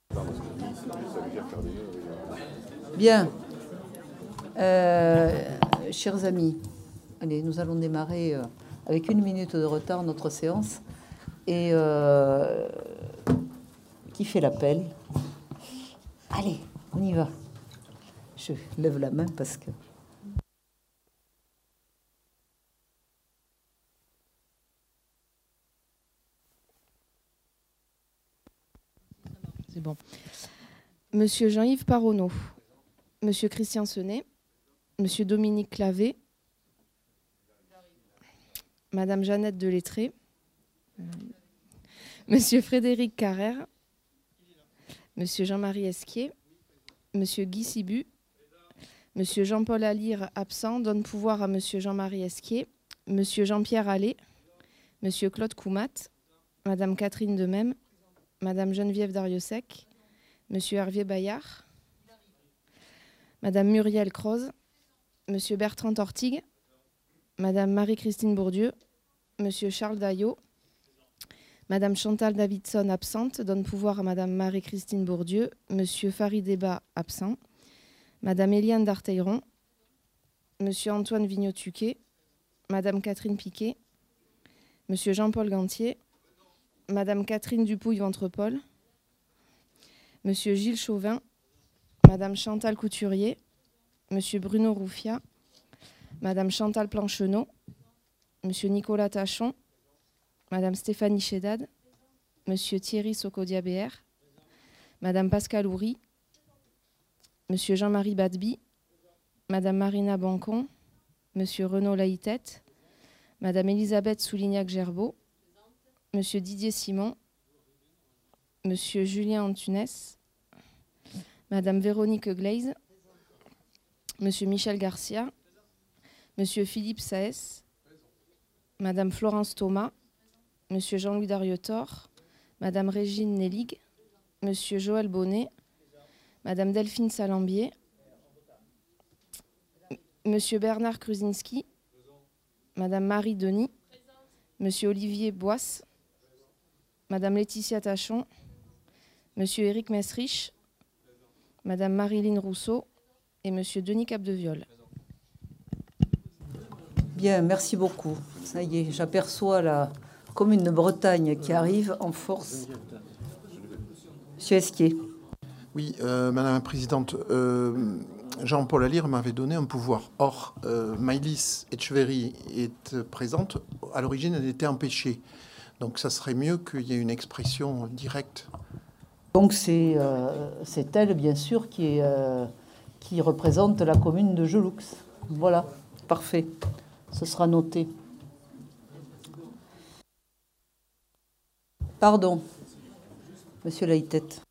Bien. Chers amis, allez, nous allons démarrer avec 1 minute de retard notre séance. Et qui fait l'appel? Allez, on y va. Je lève la main parce que... C'est bon. Monsieur Jean-Yves Paronneau, Monsieur Christian Senet, Monsieur Dominique Clavé, Madame Jeannette Delettré, Monsieur Frédéric Carrère, Monsieur Jean-Marie Esquier, Monsieur Guy Sibu, Monsieur Jean-Paul Alire, absent, donne pouvoir à Monsieur Jean-Marie Esquier, Monsieur Jean-Pierre Allais, Monsieur Claude Coumat, Madame Catherine Demesme, Madame Geneviève Dariussec, Monsieur Hervé Bayard, Madame Muriel Croze, Monsieur Bertrand Tortigue, Madame Marie-Christine Bourdieu, Monsieur Charles Daillot, Madame Chantal Davidson, absente, donne pouvoir à Madame Marie-Christine Bourdieu, Monsieur Farid Eba, absent, Madame Éliane Darteilleron, Monsieur Antoine Vigneault-Tuquet, Madame Catherine Piquet, Monsieur Jean-Paul Gantier, Madame Catherine Dupouille-Ventrepol, Monsieur Gilles Chauvin, Madame Chantal Couturier, Monsieur Bruno Rouffia, Madame Chantal Plancheneau, Monsieur Nicolas Tachon, Madame Stéphanie Chédad, Monsieur Thierry Socodia-Béer, Madame Pascale Houry, Monsieur Jean-Marie Badby, Madame Marina Bancon, Monsieur Renaud Laïtette, Madame Elisabeth Soulignac-Gerbeau, Monsieur Didier Simon, Monsieur Julien Antunes, Madame Véronique Gleize, Monsieur Michel Garcia, Monsieur Philippe Saès, Madame Florence Thomas, Monsieur Jean-Louis Darietor, Madame Régine Nellig, Monsieur Joël Bonnet, Madame Delphine Salambier, Monsieur Bernard Kruzinski, Madame Marie Denis, Monsieur Olivier Boisse, Madame Laetitia Tachon, Monsieur Éric Mesrich, Madame Marilyn Rousseau et Monsieur Denis Capdeviol. Bien, merci beaucoup. Ça y est, j'aperçois la commune de Bretagne qui arrive en force. Monsieur Esquier. Oui, Madame la Présidente, Jean-Paul Alire m'avait donné un pouvoir. Or, Maëlys Etcheverry est présente. À l'origine, elle était empêchée. Donc, ça serait mieux qu'il y ait une expression directe. Donc, c'est elle, bien sûr, qui représente la commune de Geloux. Voilà, parfait. Ce sera noté. Pardon, Monsieur Laïtette.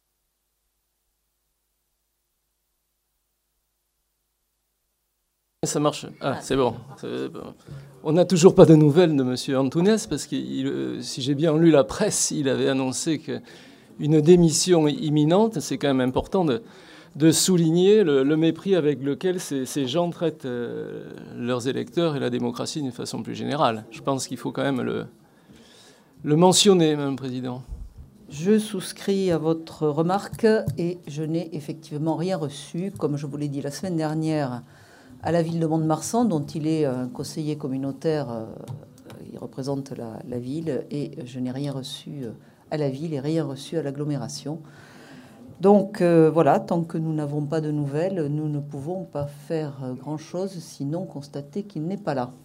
Ça marche. Ah, c'est bon. On n'a toujours pas de nouvelles de M. Antunes parce que, si j'ai bien lu la presse, il avait annoncé qu'une démission imminente. C'est quand même important de souligner le mépris avec lequel ces gens traitent leurs électeurs et la démocratie d'une façon plus générale. Je pense qu'il faut quand même le mentionner, Madame la Présidente. Je souscris à votre remarque et je n'ai effectivement rien reçu, comme je vous l'ai dit la semaine dernière, à la ville de Mont-de-Marsan, dont il est un conseiller communautaire, il représente la ville, et je n'ai rien reçu à la ville et rien reçu à l'agglomération. Donc voilà, tant que nous n'avons pas de nouvelles, nous ne pouvons pas faire grand-chose, sinon constater qu'il n'est pas là.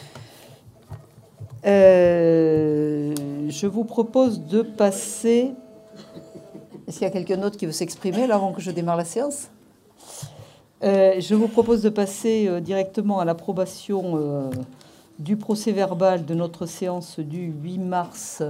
Je vous propose de passer... Est-ce qu'il y a quelqu'un d'autre qui veut s'exprimer là, avant que je démarre la séance ? Je vous propose de passer directement à l'approbation du procès-verbal de notre séance du 8 mars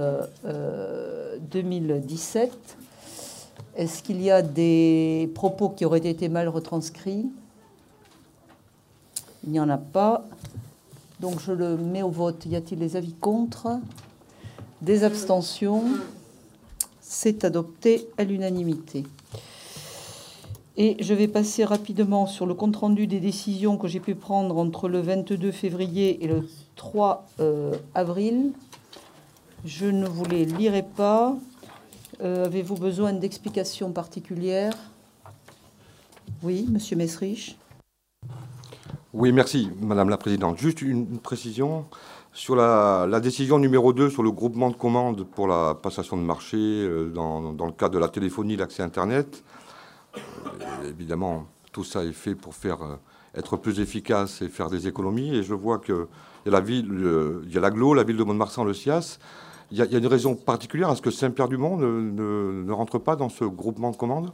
2017. Est-ce qu'il y a des propos qui auraient été mal retranscrits ? Il n'y en a pas. Donc je le mets au vote. Y a-t-il des avis contre ? Des abstentions ? C'est adopté à l'unanimité. Et je vais passer rapidement sur le compte-rendu des décisions que j'ai pu prendre entre le 22 février et le 3 avril. Je ne vous les lirai pas. avez-vous besoin d'explications particulières? Oui, Monsieur Mesrich. Oui, merci, Madame la Présidente. Juste une précision sur la décision numéro 2 sur le groupement de commandes pour la passation de marché dans le cadre de la téléphonie, l'accès Internet. Évidemment, tout ça est fait pour être plus efficace et faire des économies. Et je vois qu'il y a il y a l'AGLO, la ville de Mont-de-Marsan, le SIAS. Il y a une raison particulière à ce que Saint-Pierre-du-Mont ne rentre pas dans ce groupement de commandes?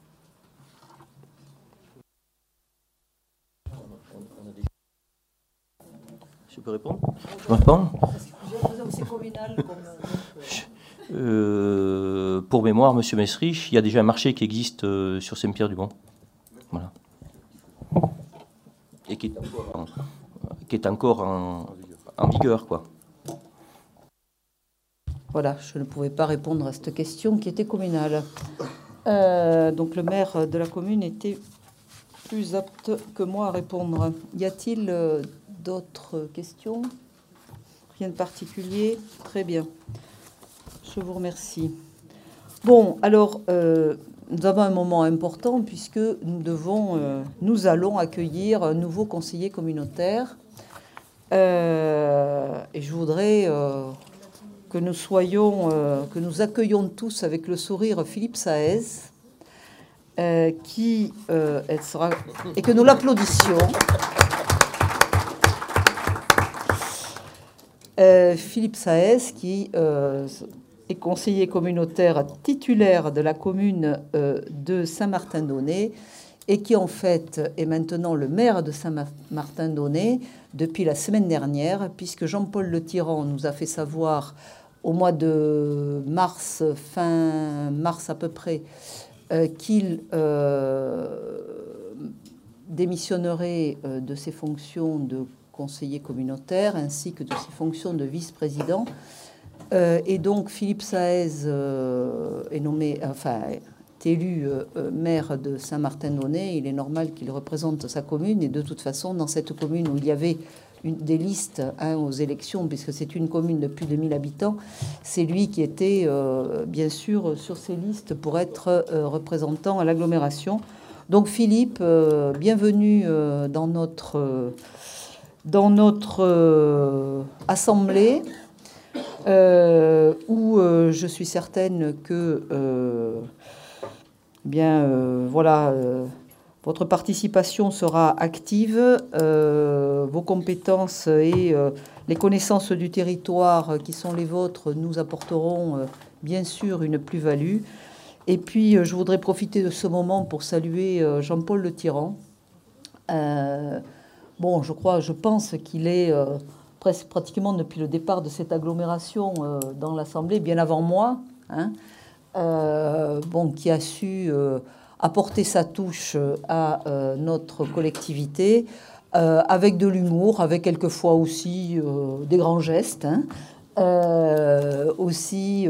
Je peux répondre? Je peux répondre? Pour mémoire, Monsieur Mesrich, il y a déjà un marché qui existe sur Saint-Pierre-du-Mont. Voilà. Et qui est encore en vigueur, quoi. Voilà, je ne pouvais pas répondre à cette question qui était communale. Donc le maire de la commune était plus apte que moi à répondre. Y a-t-il d'autres questions? Rien de particulier? Très bien. Je vous remercie. Bon, alors, nous avons un moment important puisque nous allons accueillir un nouveau conseiller communautaire. Et je voudrais que nous accueillions tous avec le sourire Philippe Saez, et que nous l'applaudissions. Philippe Saez, qui est conseiller communautaire titulaire de la commune de Saint-Martin-d'Aunay et qui en fait est maintenant le maire de Saint-Martin-d'Aunay depuis la semaine dernière, puisque Jean-Paul Le Tyran nous a fait savoir au mois de mars, fin mars à peu près, qu'il démissionnerait de ses fonctions de conseiller communautaire ainsi que de ses fonctions de vice-président. Et donc Philippe Saez est nommé, est élu maire de Saint-Martin-d'Aunay. Il est normal qu'il représente sa commune, et de toute façon, dans cette commune où il y avait des listes aux élections, puisque c'est une commune de plus de 1000 habitants, c'est lui qui était bien sûr sur ces listes pour être représentant à l'agglomération. Donc Philippe, bienvenue dans notre assemblée, où je suis certaine que votre participation sera active, vos compétences et les connaissances du territoire qui sont les vôtres nous apporteront bien sûr une plus-value. Et puis je voudrais profiter de ce moment pour saluer Jean-Paul Le Tyran. Je pense qu'il est pratiquement depuis le départ de cette agglomération dans l'Assemblée, bien avant moi, qui a su apporter sa touche à notre collectivité avec de l'humour, avec quelquefois aussi des grands gestes, aussi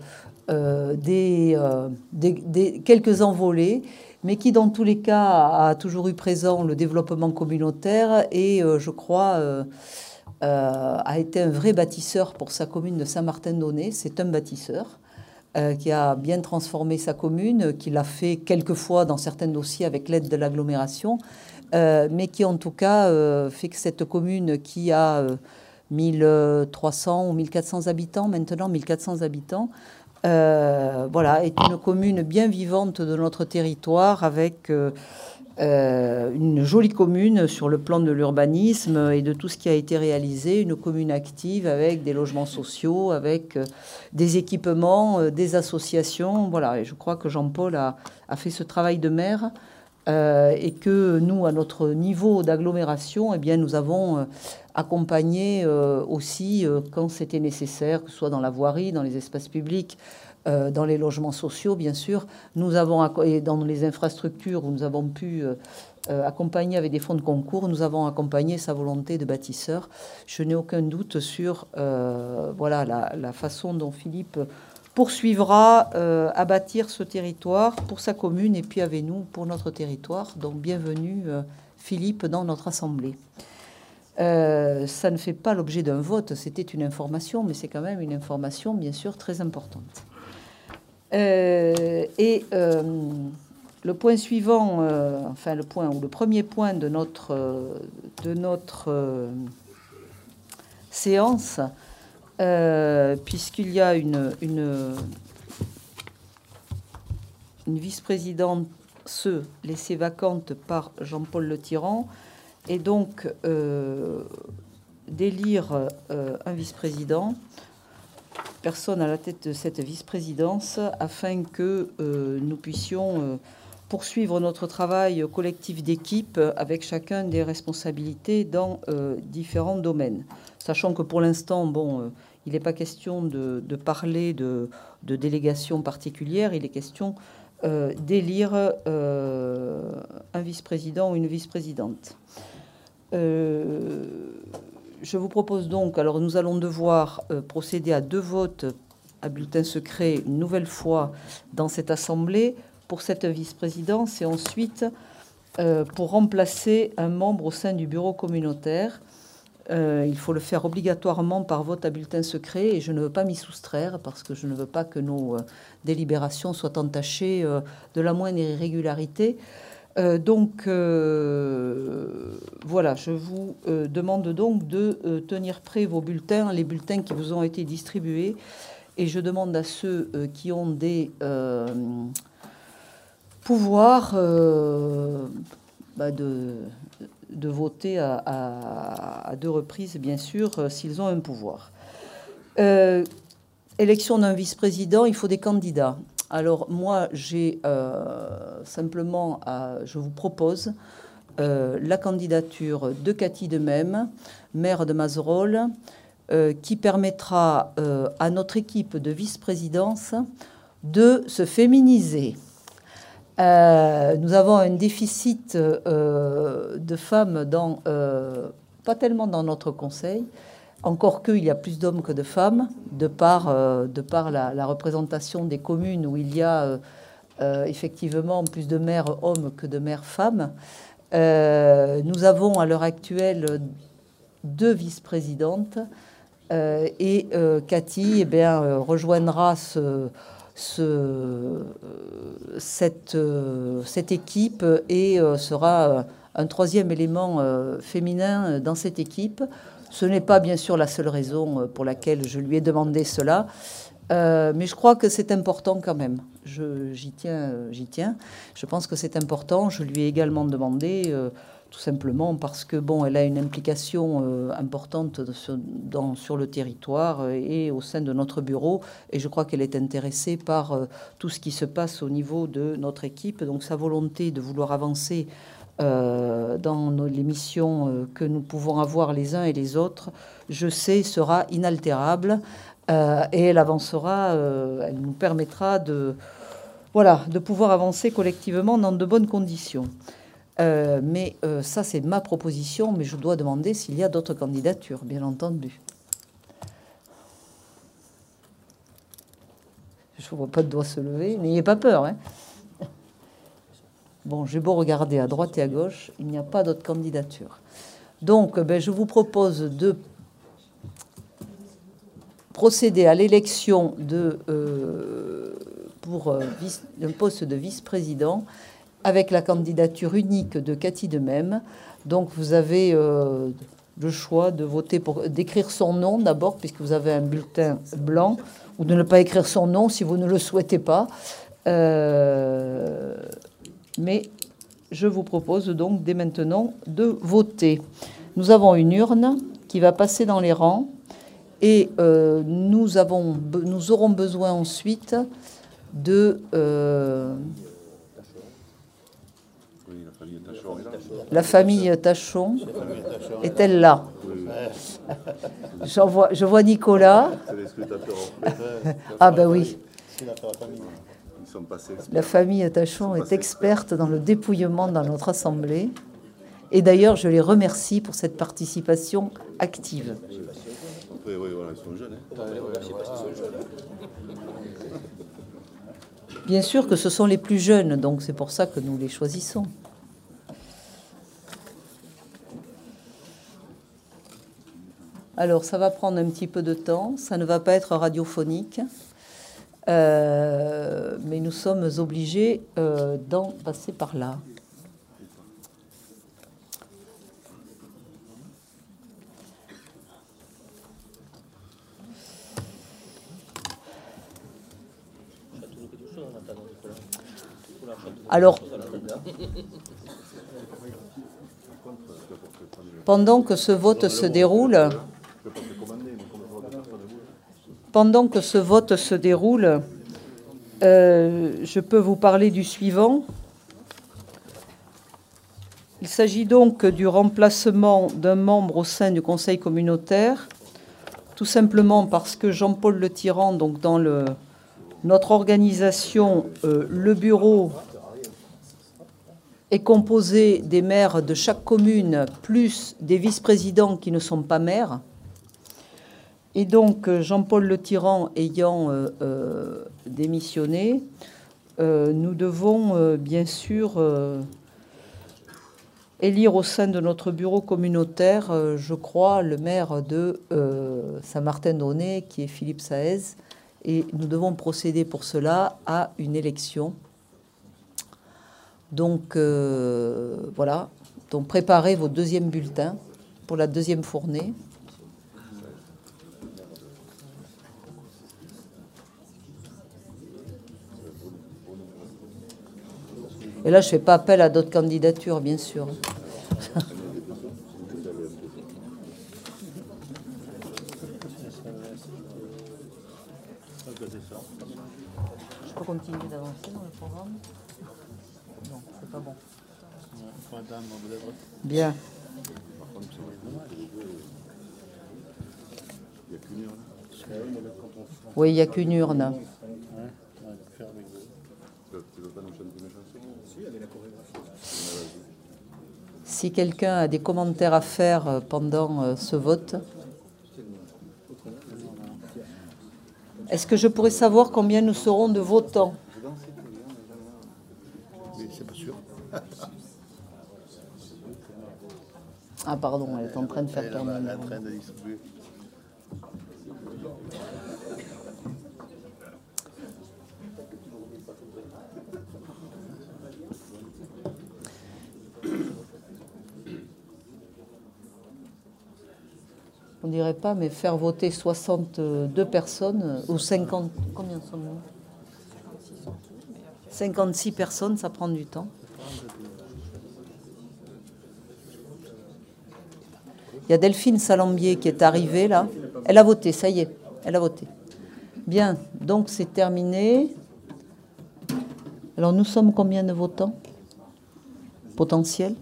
quelques envolées, mais qui dans tous les cas a toujours eu présent le développement communautaire et je crois a été un vrai bâtisseur pour sa commune de Saint-Martin-d'Aunay. C'est un bâtisseur qui a bien transformé sa commune, qui l'a fait quelquefois dans certains dossiers avec l'aide de l'agglomération, mais qui en tout cas fait que cette commune qui a 1300 ou 1400 habitants, maintenant 1400 habitants, est une commune bien vivante de notre territoire, avec une jolie commune sur le plan de l'urbanisme et de tout ce qui a été réalisé, une commune active avec des logements sociaux, avec des équipements, des associations. Voilà, et je crois que Jean-Paul a fait ce travail de maire et que nous, à notre niveau d'agglomération, nous avons accompagné aussi quand c'était nécessaire, que ce soit dans la voirie, dans les espaces publics, dans les logements sociaux, bien sûr. Nous avons, et dans les infrastructures où nous avons pu accompagner avec des fonds de concours, nous avons accompagné sa volonté de bâtisseur. Je n'ai aucun doute sur la façon dont Philippe poursuivra à bâtir ce territoire pour sa commune et puis avec nous pour notre territoire. Donc bienvenue Philippe dans notre assemblée. Ça ne fait pas l'objet d'un vote, c'était une information, mais c'est quand même une information bien sûr très importante. Le point suivant, enfin le premier point de notre séance, puisqu'il y a une vice-présidente laissée vacante par Jean-Paul Le Tyran, et donc d'élire un vice-président, personne à la tête de cette vice-présidence, afin que nous puissions poursuivre notre travail collectif d'équipe avec chacun des responsabilités dans différents domaines. Sachant que pour l'instant, il n'est pas question de parler de délégation particulière, il est question d'élire un vice-président ou une vice-présidente. Je vous propose donc, alors nous allons devoir procéder à 2 votes à bulletin secret une nouvelle fois dans cette assemblée pour cette vice-présidence, et ensuite pour remplacer un membre au sein du bureau communautaire. Il faut le faire obligatoirement par vote à bulletin secret, et je ne veux pas m'y soustraire parce que je ne veux pas que nos délibérations soient entachées de la moindre irrégularité. Donc, voilà, je vous demande donc de tenir prêts vos bulletins, les bulletins qui vous ont été distribués, et je demande à ceux qui ont des pouvoirs de voter à 2 reprises, bien sûr, s'ils ont un pouvoir. Élection d'un vice-président, il faut des candidats. Alors moi, j'ai simplement, je vous propose la candidature de Cathy Demesme, maire de Mazerolles, qui permettra à notre équipe de vice-présidence de se féminiser. Nous avons un déficit de femmes pas tellement dans notre conseil, encore qu'il y a plus d'hommes que de femmes, de par la représentation des communes où il y a effectivement plus de maires hommes que de maires femmes. Nous avons à l'heure actuelle 2 vice-présidentes, et Cathy rejoindra cette équipe et sera un 3e élément féminin dans cette équipe. Ce n'est pas bien sûr la seule raison pour laquelle je lui ai demandé cela, mais je crois que c'est important quand même. J'y tiens. Je pense que c'est important. Je lui ai également demandé, tout simplement parce que elle a une implication importante sur le territoire et au sein de notre bureau, et je crois qu'elle est intéressée par tout ce qui se passe au niveau de notre équipe. Donc sa volonté de vouloir avancer dans les missions que nous pouvons avoir les uns et les autres, je sais, sera inaltérable, et elle avancera, elle nous permettra de pouvoir avancer collectivement dans de bonnes conditions. Mais ça, c'est ma proposition, mais je dois demander s'il y a d'autres candidatures, bien entendu. Je ne vois pas de doigt se lever, n'ayez pas peur, hein. Bon, j'ai beau regarder à droite et à gauche, il n'y a pas d'autres candidatures. Donc, je vous propose de procéder à l'élection pour un poste de vice-président avec la candidature unique de Cathy Demesme. Donc, vous avez le choix de voter d'écrire son nom d'abord, puisque vous avez un bulletin blanc, ou de ne pas écrire son nom si vous ne le souhaitez pas. Mais je vous propose donc dès maintenant de voter. Nous avons une urne qui va passer dans les rangs, et nous aurons besoin ensuite de... La famille Tachon est-elle là? Je vois Nicolas. Ah ben oui. La famille Tachon est experte dans le dépouillement dans notre assemblée. Et d'ailleurs, je les remercie pour cette participation active. Oui, voilà, ils sont jeunes. Bien sûr que ce sont les plus jeunes, donc c'est pour ça que nous les choisissons. Alors, ça va prendre un petit peu de temps. Ça ne va pas être radiophonique. Mais nous sommes obligés d'en passer par là. Alors, pendant que ce vote se déroule, je peux vous parler du suivant. Il s'agit donc du remplacement d'un membre au sein du Conseil communautaire, tout simplement parce que Jean-Paul Le Tyran, donc dans notre organisation, le bureau est composé des maires de chaque commune, plus des vice-présidents qui ne sont pas maires. Et donc, Jean-Paul Le Tyran ayant démissionné, nous devons bien sûr élire au sein de notre bureau communautaire, je crois, le maire de Saint-Martin-d'Aunay, qui est Philippe Saez. Et nous devons procéder pour cela à une élection. Donc, voilà. Donc, préparez vos deuxièmes bulletins pour la deuxième fournée. Et là, je ne fais pas appel à d'autres candidatures, bien sûr. Je peux continuer d'avancer dans le programme? Non, c'est pas bon. Bien. Oui, il n'y a qu'une urne. Si quelqu'un a des commentaires à faire pendant ce vote, est-ce que je pourrais savoir combien nous serons de votants? C'est pas sûr. Ah pardon, elle est en train de faire tourner. Elle est en train de distribuer. On dirait pas, mais faire voter 62 personnes, ou 50, combien sommes-nous? 56 personnes, ça prend du temps. Il y a Delphine Salambier qui est arrivée, là. Elle a voté, ça y est, elle a voté. Bien, donc c'est terminé. Alors nous sommes combien de votants potentiels?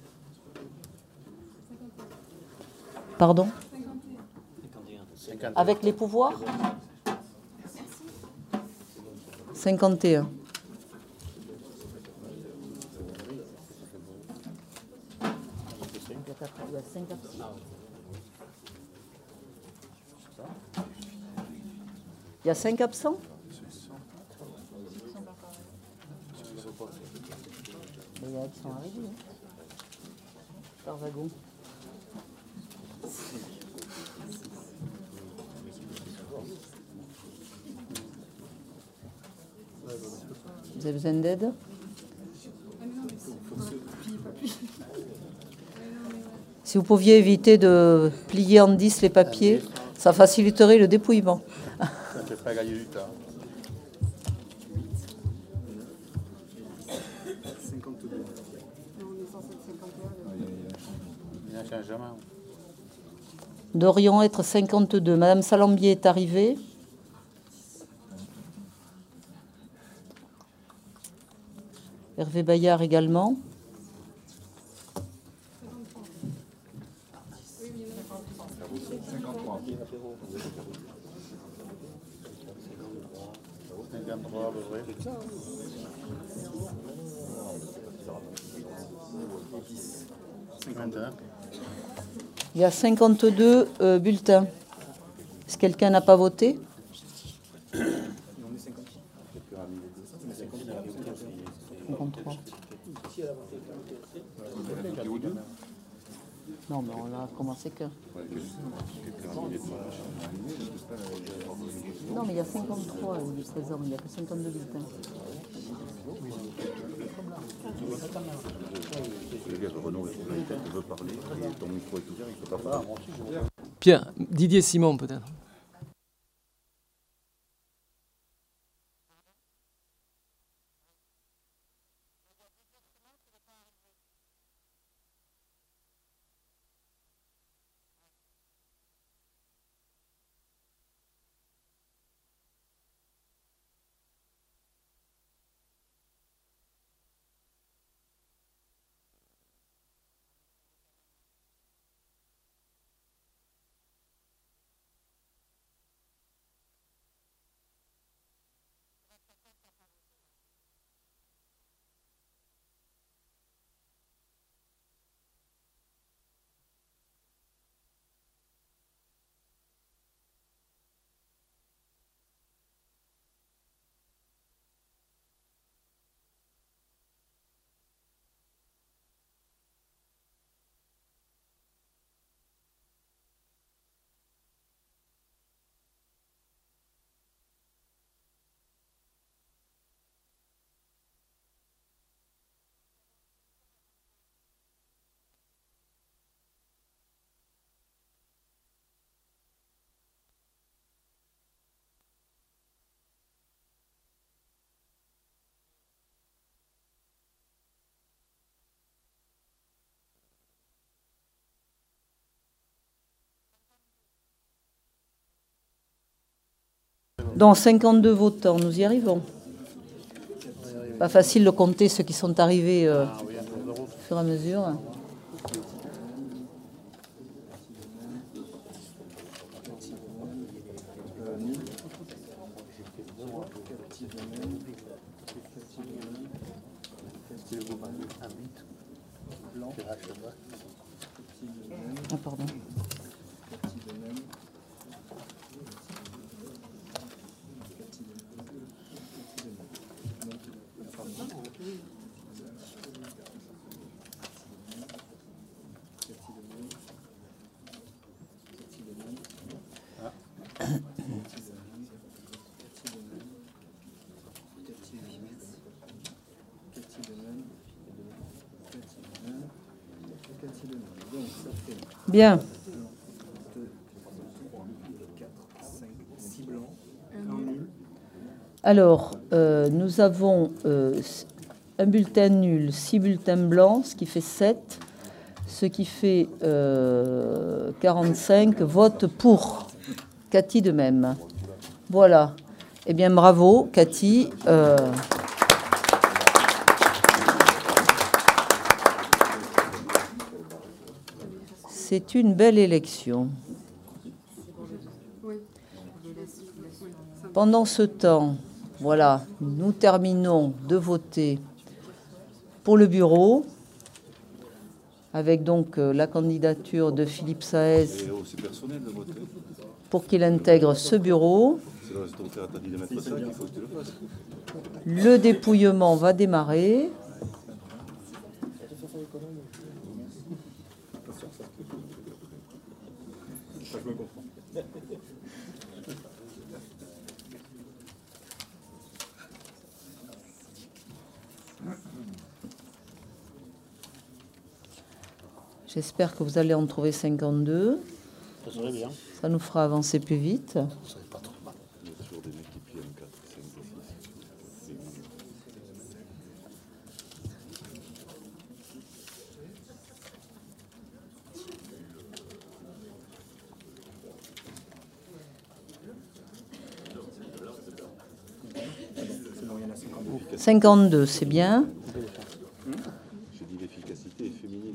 Pardon? Avec les pouvoirs? 51. Il y a 5 absents? Il y a qui sont arrivés. Par wagon. Vous avez besoin d'aide? Si vous pouviez éviter de plier en 10 les papiers, ça faciliterait le dépouillement. Ça ne fait pas gagner du temps. 52. Il y a un changement. Devrions être 52. Madame Salambier est arrivée. Hervé Bayard également. Il y a 52 bulletins. Est-ce que quelqu'un n'a pas voté? Non, mais on a commencé que... Non, mais il y a 53 présents, il n'y a que 52 bulletins. Renaud, tu veux parler, ton micro est ouvert, il ne peut pas parler. Pierre, Didier Simon peut-être. Dans 52 votants, nous y arrivons. Pas facile de compter ceux qui sont arrivés au fur et à mesure. Ah, pardon. Bien. Alors, nous avons un bulletin nul, 6 bulletins blancs, ce qui fait 7, ce qui fait 45 votes pour. Cathy de même. Voilà. Eh bien, bravo, Cathy. C'est une belle élection. Pendant ce temps, voilà, nous terminons de voter pour le bureau, avec donc la candidature de Philippe Saez pour qu'il intègre ce bureau. Le dépouillement va démarrer. J'espère que vous allez en trouver 52. Ça serait bien. Ça nous fera avancer plus vite. Ça serait pas trop mal. Il y a toujours des mecs qui plient un 4, 5, 6. C'est 52, c'est bien. J'ai dit l'efficacité est féminine.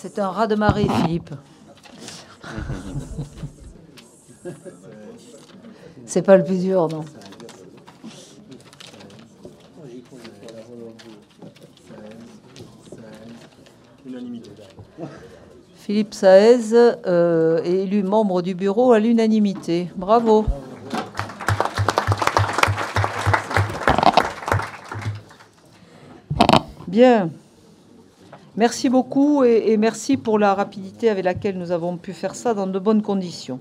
C'est un raz-de-marée, Philippe. C'est pas le plus dur, non. Philippe Saez est élu membre du bureau à l'unanimité. Bravo. Bien. Merci beaucoup et merci pour la rapidité avec laquelle nous avons pu faire ça dans de bonnes conditions.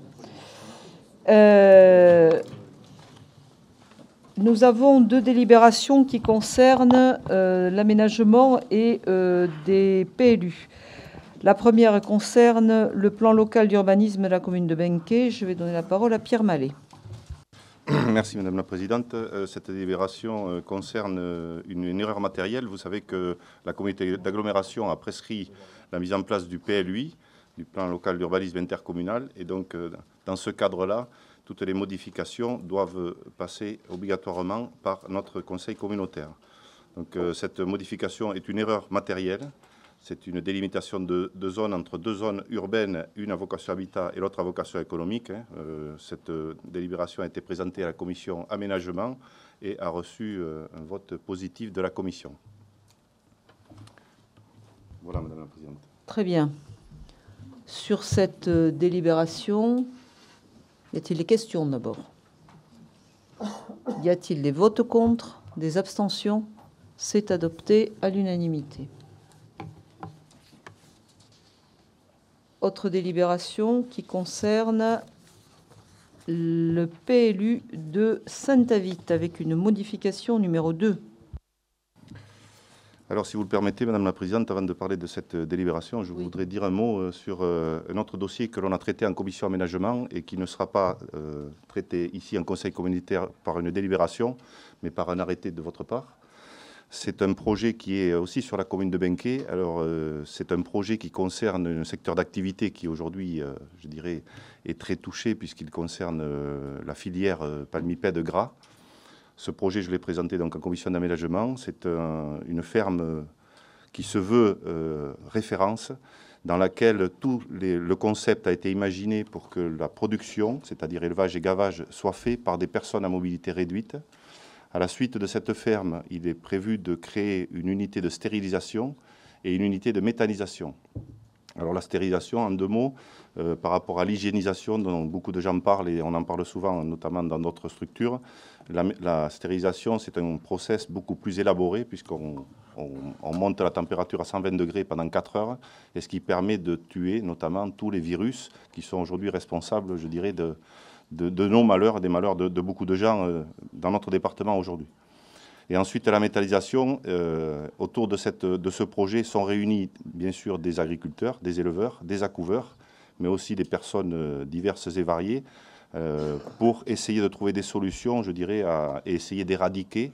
Nous avons 2 délibérations qui concernent l'aménagement et des PLU. La première concerne le plan local d'urbanisme de la commune de Benquet. Je vais donner la parole à Pierre Mallet. Merci Madame la Présidente. Cette délibération concerne une erreur matérielle. Vous savez que la communauté d'agglomération a prescrit la mise en place du PLUI, du plan local d'urbanisme intercommunal. Et donc, dans ce cadre-là, toutes les modifications doivent passer obligatoirement par notre conseil communautaire. Donc, cette modification est une erreur matérielle. C'est une délimitation de zones entre 2 zones urbaines, une à vocation habitat et l'autre à vocation économique. Cette délibération a été présentée à la commission aménagement et a reçu un vote positif de la commission. Voilà, Madame la Présidente. Très bien. Sur cette délibération, y a-t-il des questions d'abord? Y a-t-il des votes contre, des abstentions? C'est adopté à l'unanimité. Autre délibération qui concerne le PLU de Saint-Avit avec une modification numéro 2. Alors, si vous le permettez, Madame la Présidente, avant de parler de cette délibération, je voudrais dire un mot sur un autre dossier que l'on a traité en commission aménagement et qui ne sera pas traité ici en conseil communautaire par une délibération, mais par un arrêté de votre part. C'est un projet qui est aussi sur la commune de Benquet. Alors, c'est un projet qui concerne un secteur d'activité qui aujourd'hui, je dirais, est très touché puisqu'il concerne la filière palmipède gras. Ce projet, je l'ai présenté donc en commission d'aménagement. C'est une ferme qui se veut référence, dans laquelle tout le concept a été imaginé pour que la production, c'est-à-dire élevage et gavage, soit fait par des personnes à mobilité réduite. À la suite de cette ferme, il est prévu de créer une unité de stérilisation et une unité de méthanisation. Alors la stérilisation, en 2 mots, par rapport à l'hygiénisation dont beaucoup de gens parlent, et on en parle souvent, notamment dans d'autres structures, la stérilisation, c'est un process beaucoup plus élaboré puisqu'on monte la température à 120 degrés pendant 4 heures, et ce qui permet de tuer notamment tous les virus qui sont aujourd'hui responsables, je dirais, de nos malheurs, des malheurs de beaucoup de gens dans notre département aujourd'hui. Et ensuite, la méthanisation, autour de ce projet sont réunis bien sûr des agriculteurs, des éleveurs, des accouveurs, mais aussi des personnes diverses et variées, pour essayer de trouver des solutions, je dirais, et essayer d'éradiquer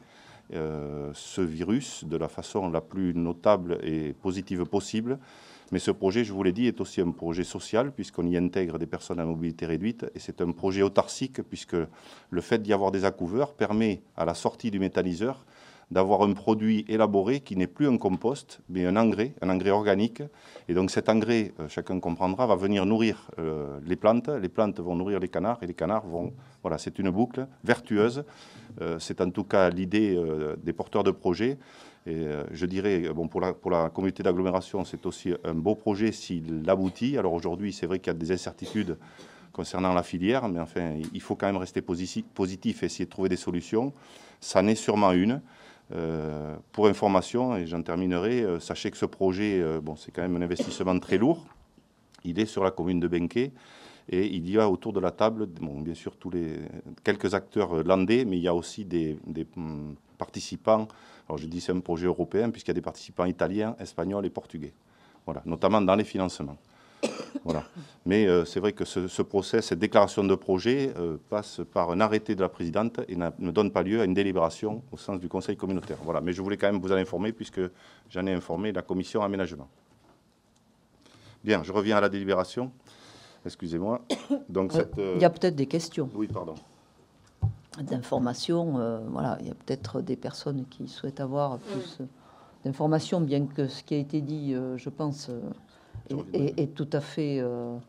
ce virus de la façon la plus notable et positive possible. Mais ce projet, je vous l'ai dit, est aussi un projet social, puisqu'on y intègre des personnes à mobilité réduite, et c'est un projet autarcique, puisque le fait d'y avoir des accouveurs permet, à la sortie du méthaniseur, d'avoir un produit élaboré qui n'est plus un compost, mais un engrais organique. Et donc cet engrais, chacun comprendra, va venir nourrir les plantes vont nourrir les canards, et les canards vont... Voilà, c'est une boucle vertueuse. C'est en tout cas l'idée des porteurs de projets. Et je dirais, bon, pour la communauté d'agglomération, c'est aussi un beau projet s'il aboutit. Alors aujourd'hui, c'est vrai qu'il y a des incertitudes concernant la filière, mais enfin, il faut quand même rester positif et essayer de trouver des solutions. Ça en est sûrement une. Pour information, et j'en terminerai, sachez que ce projet, bon, c'est quand même un investissement très lourd. Il est sur la commune de Benquet. Et il y a autour de la table, bon, bien sûr, quelques acteurs landais, mais il y a aussi des participants. Alors je dis c'est un projet européen, puisqu'il y a des participants italiens, espagnols et portugais. Voilà, notamment dans les financements. Voilà. Mais c'est vrai que ce process, cette déclaration de projet passe par un arrêté de la présidente et ne donne pas lieu à une délibération au sens du conseil communautaire. Voilà. Mais je voulais quand même vous en informer, puisque j'en ai informé la commission aménagement. Bien, je reviens à la délibération. Excusez-moi. Donc il y a peut-être des questions. Oui, pardon. D'informations. Voilà, il y a peut-être des personnes qui souhaitent avoir plus d'informations, bien que ce qui a été dit, je pense, est tout à fait,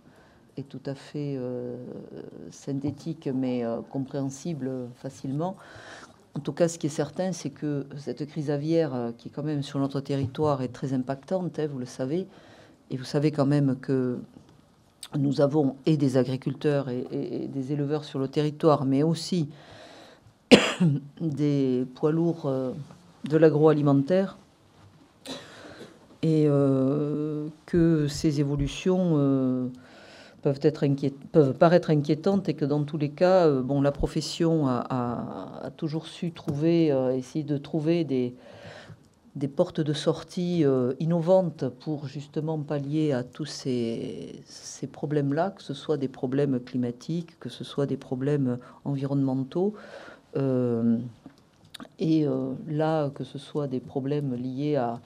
synthétique, mais compréhensible facilement. En tout cas, ce qui est certain, c'est que cette crise aviaire, qui quand même sur notre territoire est très impactante, hein, vous le savez, et vous savez quand même que nous avons et des agriculteurs et des éleveurs sur le territoire, mais aussi des poids lourds de l'agroalimentaire, et que ces évolutions peuvent paraître inquiétantes, et que dans tous les cas, bon, la profession a toujours su essayer de trouver des portes de sortie innovantes pour justement pallier à tous ces problèmes-là, que ce soit des problèmes climatiques, que ce soit des problèmes environnementaux, et là, que ce soit des problèmes liés à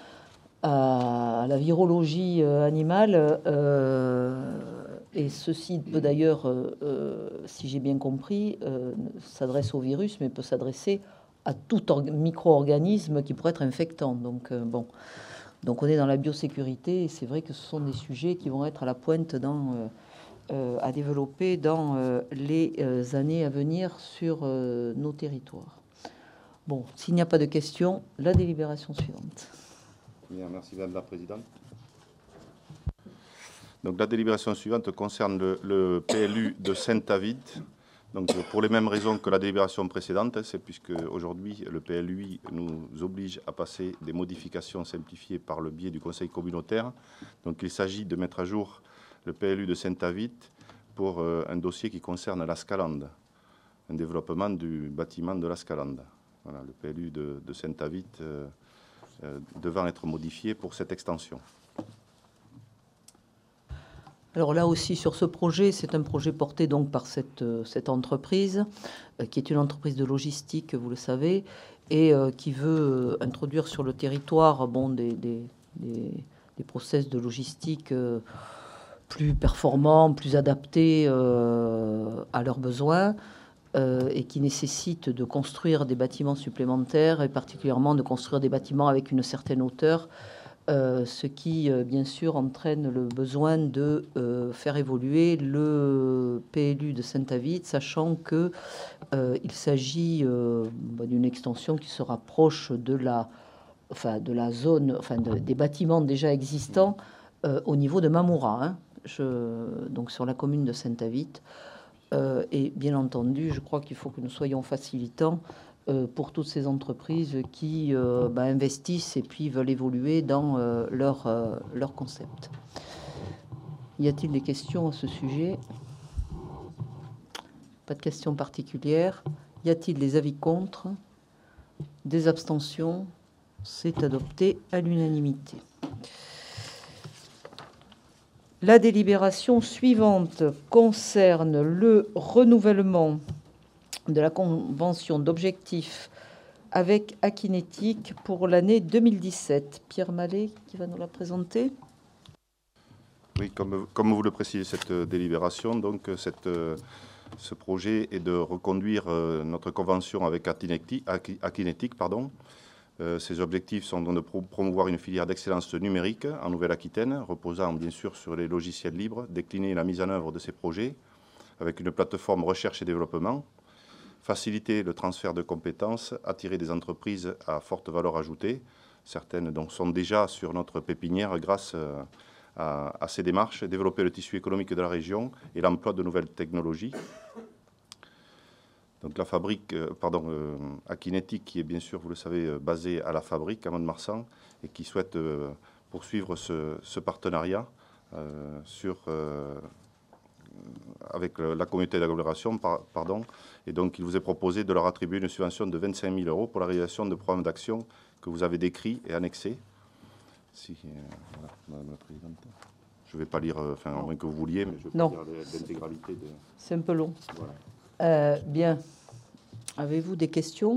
la virologie animale, et ceci peut d'ailleurs, si j'ai bien compris, s'adresse au virus, mais peut s'adresser à tout micro-organisme qui pourrait être infectant. Donc, bon. Donc on est dans la biosécurité, et c'est vrai que ce sont des sujets qui vont être à la pointe à développer dans les années à venir sur nos territoires. Bon, s'il n'y a pas de questions, la délibération suivante. Bien, merci Madame la Présidente. Donc la délibération suivante concerne le PLU de Saint-Avid. Donc pour les mêmes raisons que la délibération précédente, c'est puisque aujourd'hui le PLUI nous oblige à passer des modifications simplifiées par le biais du Conseil communautaire. Donc il s'agit de mettre à jour le PLU de Saint-Avid pour un dossier qui concerne la Scalande, un développement du bâtiment de la Scalande. Voilà, le PLU de Saint-Avid devant être modifié pour cette extension. Alors là aussi, sur ce projet, c'est un projet porté donc par cette entreprise, qui est une entreprise de logistique, vous le savez, et qui veut introduire sur le territoire des process de logistique plus performants, plus adaptés à leurs besoins, et qui nécessitent de construire des bâtiments supplémentaires, et particulièrement de construire des bâtiments avec une certaine hauteur, ce qui, bien sûr, entraîne le besoin de faire évoluer le PLU de Saint-Avid, sachant que il s'agit d'une extension qui se rapproche de la zone, des bâtiments déjà existants au niveau de Mamoura, hein, donc sur la commune de Saint-Avid. Et bien entendu, je crois qu'il faut que nous soyons facilitants pour toutes ces entreprises qui investissent et puis veulent évoluer dans leur concept. Y a-t-il des questions à ce sujet? Pas de questions particulières. Y a-t-il des avis contre? Des abstentions? C'est adopté à l'unanimité. La délibération suivante concerne le renouvellement de la convention d'objectifs avec Akinetic pour l'année 2017. Pierre Mallet qui va nous la présenter. Oui, comme vous le précisez, cette délibération, donc ce projet est de reconduire notre convention avec Akinetic. Ces objectifs sont donc de promouvoir une filière d'excellence numérique en Nouvelle-Aquitaine, reposant bien sûr sur les logiciels libres, décliner la mise en œuvre de ces projets avec une plateforme recherche et développement, faciliter le transfert de compétences, attirer des entreprises à forte valeur ajoutée. Certaines donc sont déjà sur notre pépinière grâce à ces démarches, développer le tissu économique de la région et l'emploi de nouvelles technologies. Donc la fabrique, Akinetic, qui est bien sûr, vous le savez, basée à la fabrique à Mont-de-Marsan et qui souhaite poursuivre ce partenariat avec la communauté d'agglomération, et donc il vous est proposé de leur attribuer une subvention de 25 000 € pour la réalisation de programmes d'action que vous avez décrits et annexés. Voilà, Madame la Présidente. Je ne vais pas lire, à moins que vous vouliez, mais je vais pas lire l'intégralité de... C'est un peu long. Voilà. Bien. Avez-vous des questions?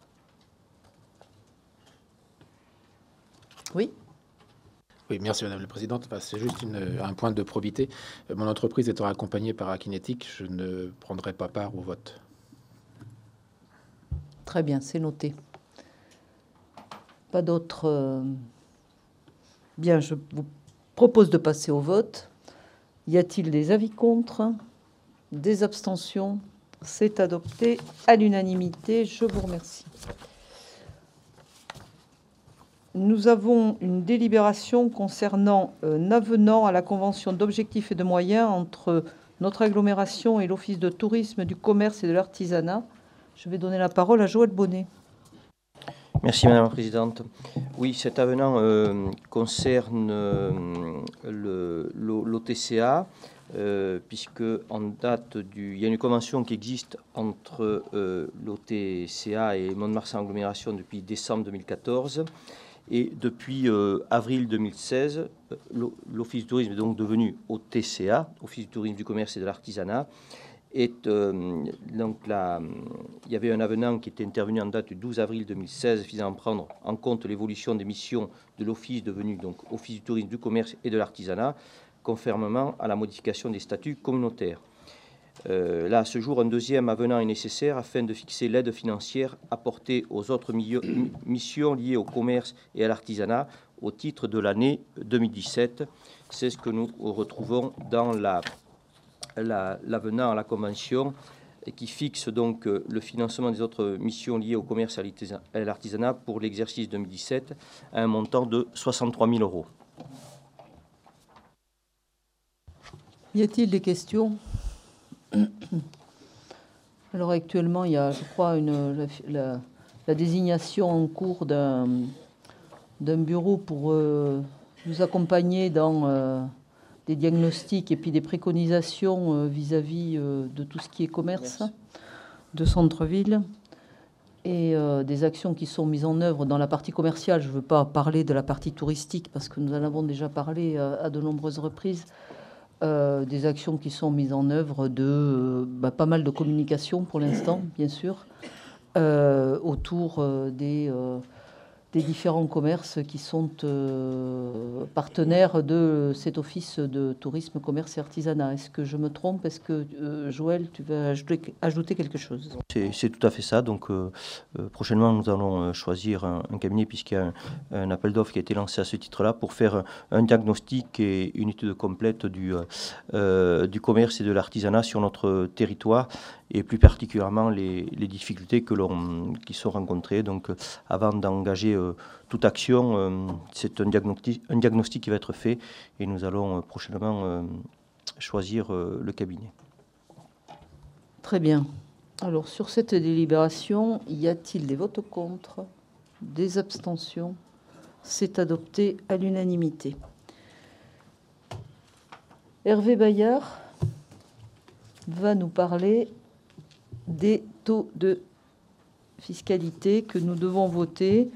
Oui. Oui, merci Madame la Présidente. C'est juste un point de probité. Mon entreprise étant accompagnée par Akinetic, je ne prendrai pas part au vote. Très bien, c'est noté. Pas d'autres... Bien, je vous propose de passer au vote. Y a-t-il des avis contre? Des abstentions? C'est adopté à l'unanimité. Je vous remercie. Nous avons une délibération concernant un avenant à la convention d'objectifs et de moyens entre notre agglomération et l'Office de tourisme, du commerce et de l'artisanat. Je vais donner la parole à Joël Bonnet. Merci Madame la Présidente. Oui, cet avenant concerne l'OTCA, puisque il y a une convention qui existe entre l'OTCA et Mont-de-Marsan Agglomération depuis décembre 2014. Et depuis avril 2016, l'Office du tourisme est donc devenu OTCA, Office du tourisme, du commerce et de l'artisanat. Donc là, il y avait un avenant qui était intervenu en date du 12 avril 2016 visant à prendre en compte l'évolution des missions de l'Office devenu donc Office du tourisme, du commerce et de l'artisanat, conformément à la modification des statuts communautaires. Là, à ce jour, un deuxième avenant est nécessaire afin de fixer l'aide financière apportée aux autres missions liées au commerce et à l'artisanat au titre de l'année 2017. C'est ce que nous retrouvons dans l'avenant à la Convention et qui fixe donc le financement des autres missions liées au commerce et à l'artisanat pour l'exercice 2017 à un montant de 63 000 €. Y a-t-il des questions? Alors actuellement, il y a, je crois, la désignation en cours d'un bureau pour nous accompagner dans des diagnostics et puis des préconisations vis-à-vis de tout ce qui est commerce de centre-ville et des actions qui sont mises en œuvre dans la partie commerciale. Je ne veux pas parler de la partie touristique parce que nous en avons déjà parlé à de nombreuses reprises. Des actions qui sont mises en œuvre de pas mal de communication pour l'instant, bien sûr, autour des différents commerces qui sont partenaires de cet office de tourisme, commerce et artisanat. Est-ce que je me trompe? Est-ce que, Joël, tu vas ajouter quelque chose? C'est tout à fait ça. Donc, prochainement, nous allons choisir un cabinet puisqu'il y a un appel d'offres qui a été lancé à ce titre-là pour faire un diagnostic et une étude complète du commerce et de l'artisanat sur notre territoire et plus particulièrement les difficultés qui sont rencontrées. Donc, avant d'engager toute action, c'est un diagnostic qui va être fait et nous allons prochainement choisir le cabinet. Très bien. Alors, sur cette délibération, y a-t-il des votes contre? Des abstentions? C'est adopté à l'unanimité. Hervé Bayard va nous parler des taux de fiscalité que nous devons voter.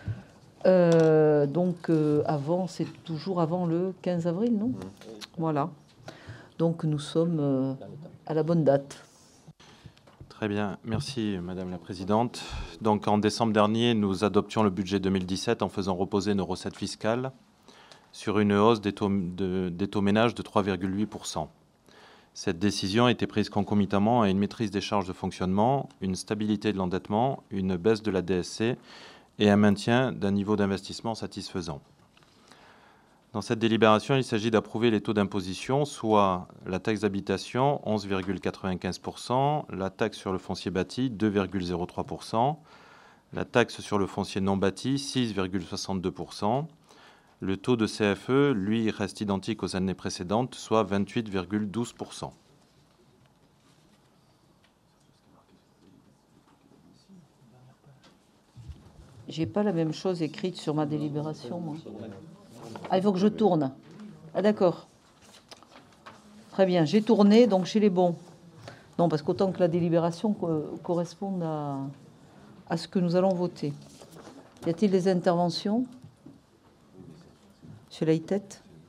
Avant, c'est toujours avant le 15 avril, non? Voilà. Donc, nous sommes à la bonne date. Très bien, merci Madame la Présidente. Donc en décembre dernier, nous adoptions le budget 2017 en faisant reposer nos recettes fiscales sur une hausse des taux ménages de 3,8%. Cette décision a été prise concomitamment à une maîtrise des charges de fonctionnement, une stabilité de l'endettement, une baisse de la DSC et un maintien d'un niveau d'investissement satisfaisant. Dans cette délibération, il s'agit d'approuver les taux d'imposition, soit la taxe d'habitation, 11,95%, la taxe sur le foncier bâti, 2,03%, la taxe sur le foncier non bâti, 6,62%. Le taux de CFE, lui, reste identique aux années précédentes, soit 28,12%. J'ai pas la même chose écrite sur ma délibération, moi. Ah, il faut que je tourne. Ah, d'accord. Très bien, j'ai tourné, donc j'ai les bons. Non, parce qu'autant que la délibération corresponde à ce que nous allons voter. Y a-t-il des interventions? Monsieur Laïtet.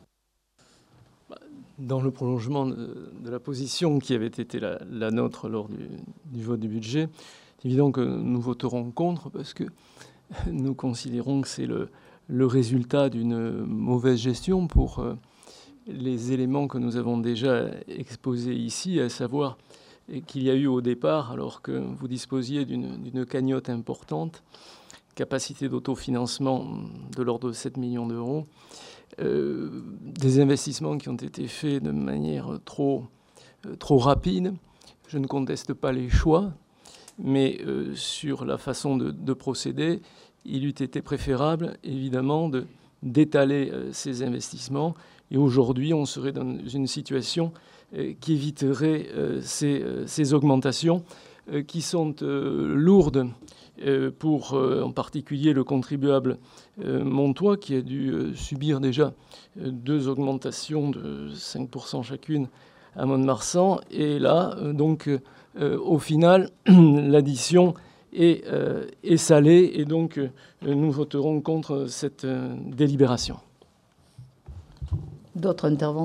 Dans le prolongement de la position qui avait été la nôtre lors du vote du budget, c'est évident que nous voterons contre parce que nous considérons que c'est le résultat d'une mauvaise gestion pour les éléments que nous avons déjà exposés ici, à savoir qu'il y a eu au départ, alors que vous disposiez d'une cagnotte importante, capacité d'autofinancement de l'ordre de 7 millions d'euros, des investissements qui ont été faits de manière trop rapide. Je ne conteste pas les choix, mais sur la façon de procéder, il eût été préférable, évidemment, d'étaler ces investissements. Et aujourd'hui, on serait dans une situation qui éviterait ces augmentations qui sont lourdes pour en particulier le contribuable montois qui a dû subir déjà 2 augmentations de 5% chacune à Mont-de-Marsan. Et là, donc, au final, l'addition est salée et donc nous voterons contre cette délibération. D'autres interventions ?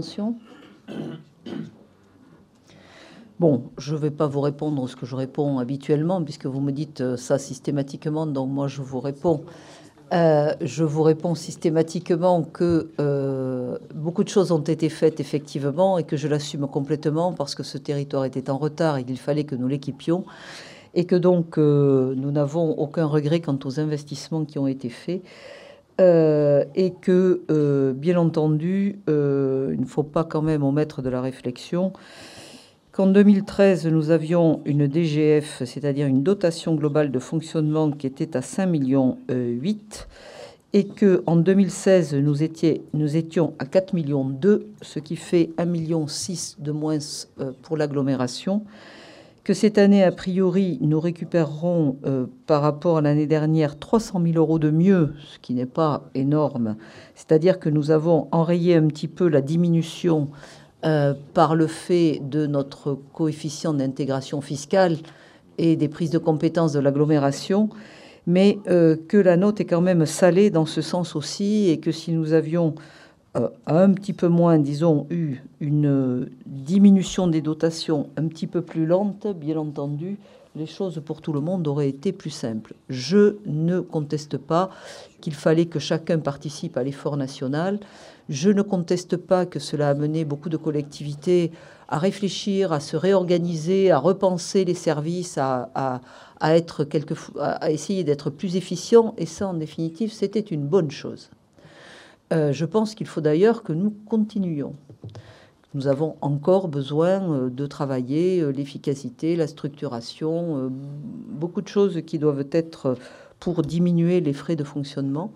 Bon, je ne vais pas vous répondre ce que je réponds habituellement, puisque vous me dites ça systématiquement, donc moi je vous réponds. Je vous réponds systématiquement que beaucoup de choses ont été faites effectivement et que je l'assume complètement parce que ce territoire était en retard et qu'il fallait que nous l'équipions et que donc nous n'avons aucun regret quant aux investissements qui ont été faits. Et que, bien entendu, il ne faut pas quand même omettre de la réflexion qu'en 2013, nous avions une DGF, c'est-à-dire une dotation globale de fonctionnement qui était à 5,8 millions et qu'en 2016, nous étions à 4,2 millions, ce qui fait 1,6 million de moins pour l'agglomération. Que cette année, a priori, nous récupérerons par rapport à l'année dernière 300 000 euros de mieux, ce qui n'est pas énorme. C'est-à-dire que nous avons enrayé un petit peu la diminution par le fait de notre coefficient d'intégration fiscale et des prises de compétences de l'agglomération, mais que la note est quand même salée dans ce sens aussi, et que si nous avions un petit peu moins, disons, eu une diminution des dotations un petit peu plus lente, bien entendu, les choses pour tout le monde auraient été plus simples. Je ne conteste pas qu'il fallait que chacun participe à l'effort national. Je ne conteste pas que cela a mené beaucoup de collectivités à réfléchir, à se réorganiser, à repenser les services, à essayer d'être plus efficients. Et ça, en définitive, c'était une bonne chose. Je pense qu'il faut d'ailleurs que nous continuions. Nous avons encore besoin de travailler l'efficacité, la structuration, beaucoup de choses qui doivent être pour diminuer les frais de fonctionnement.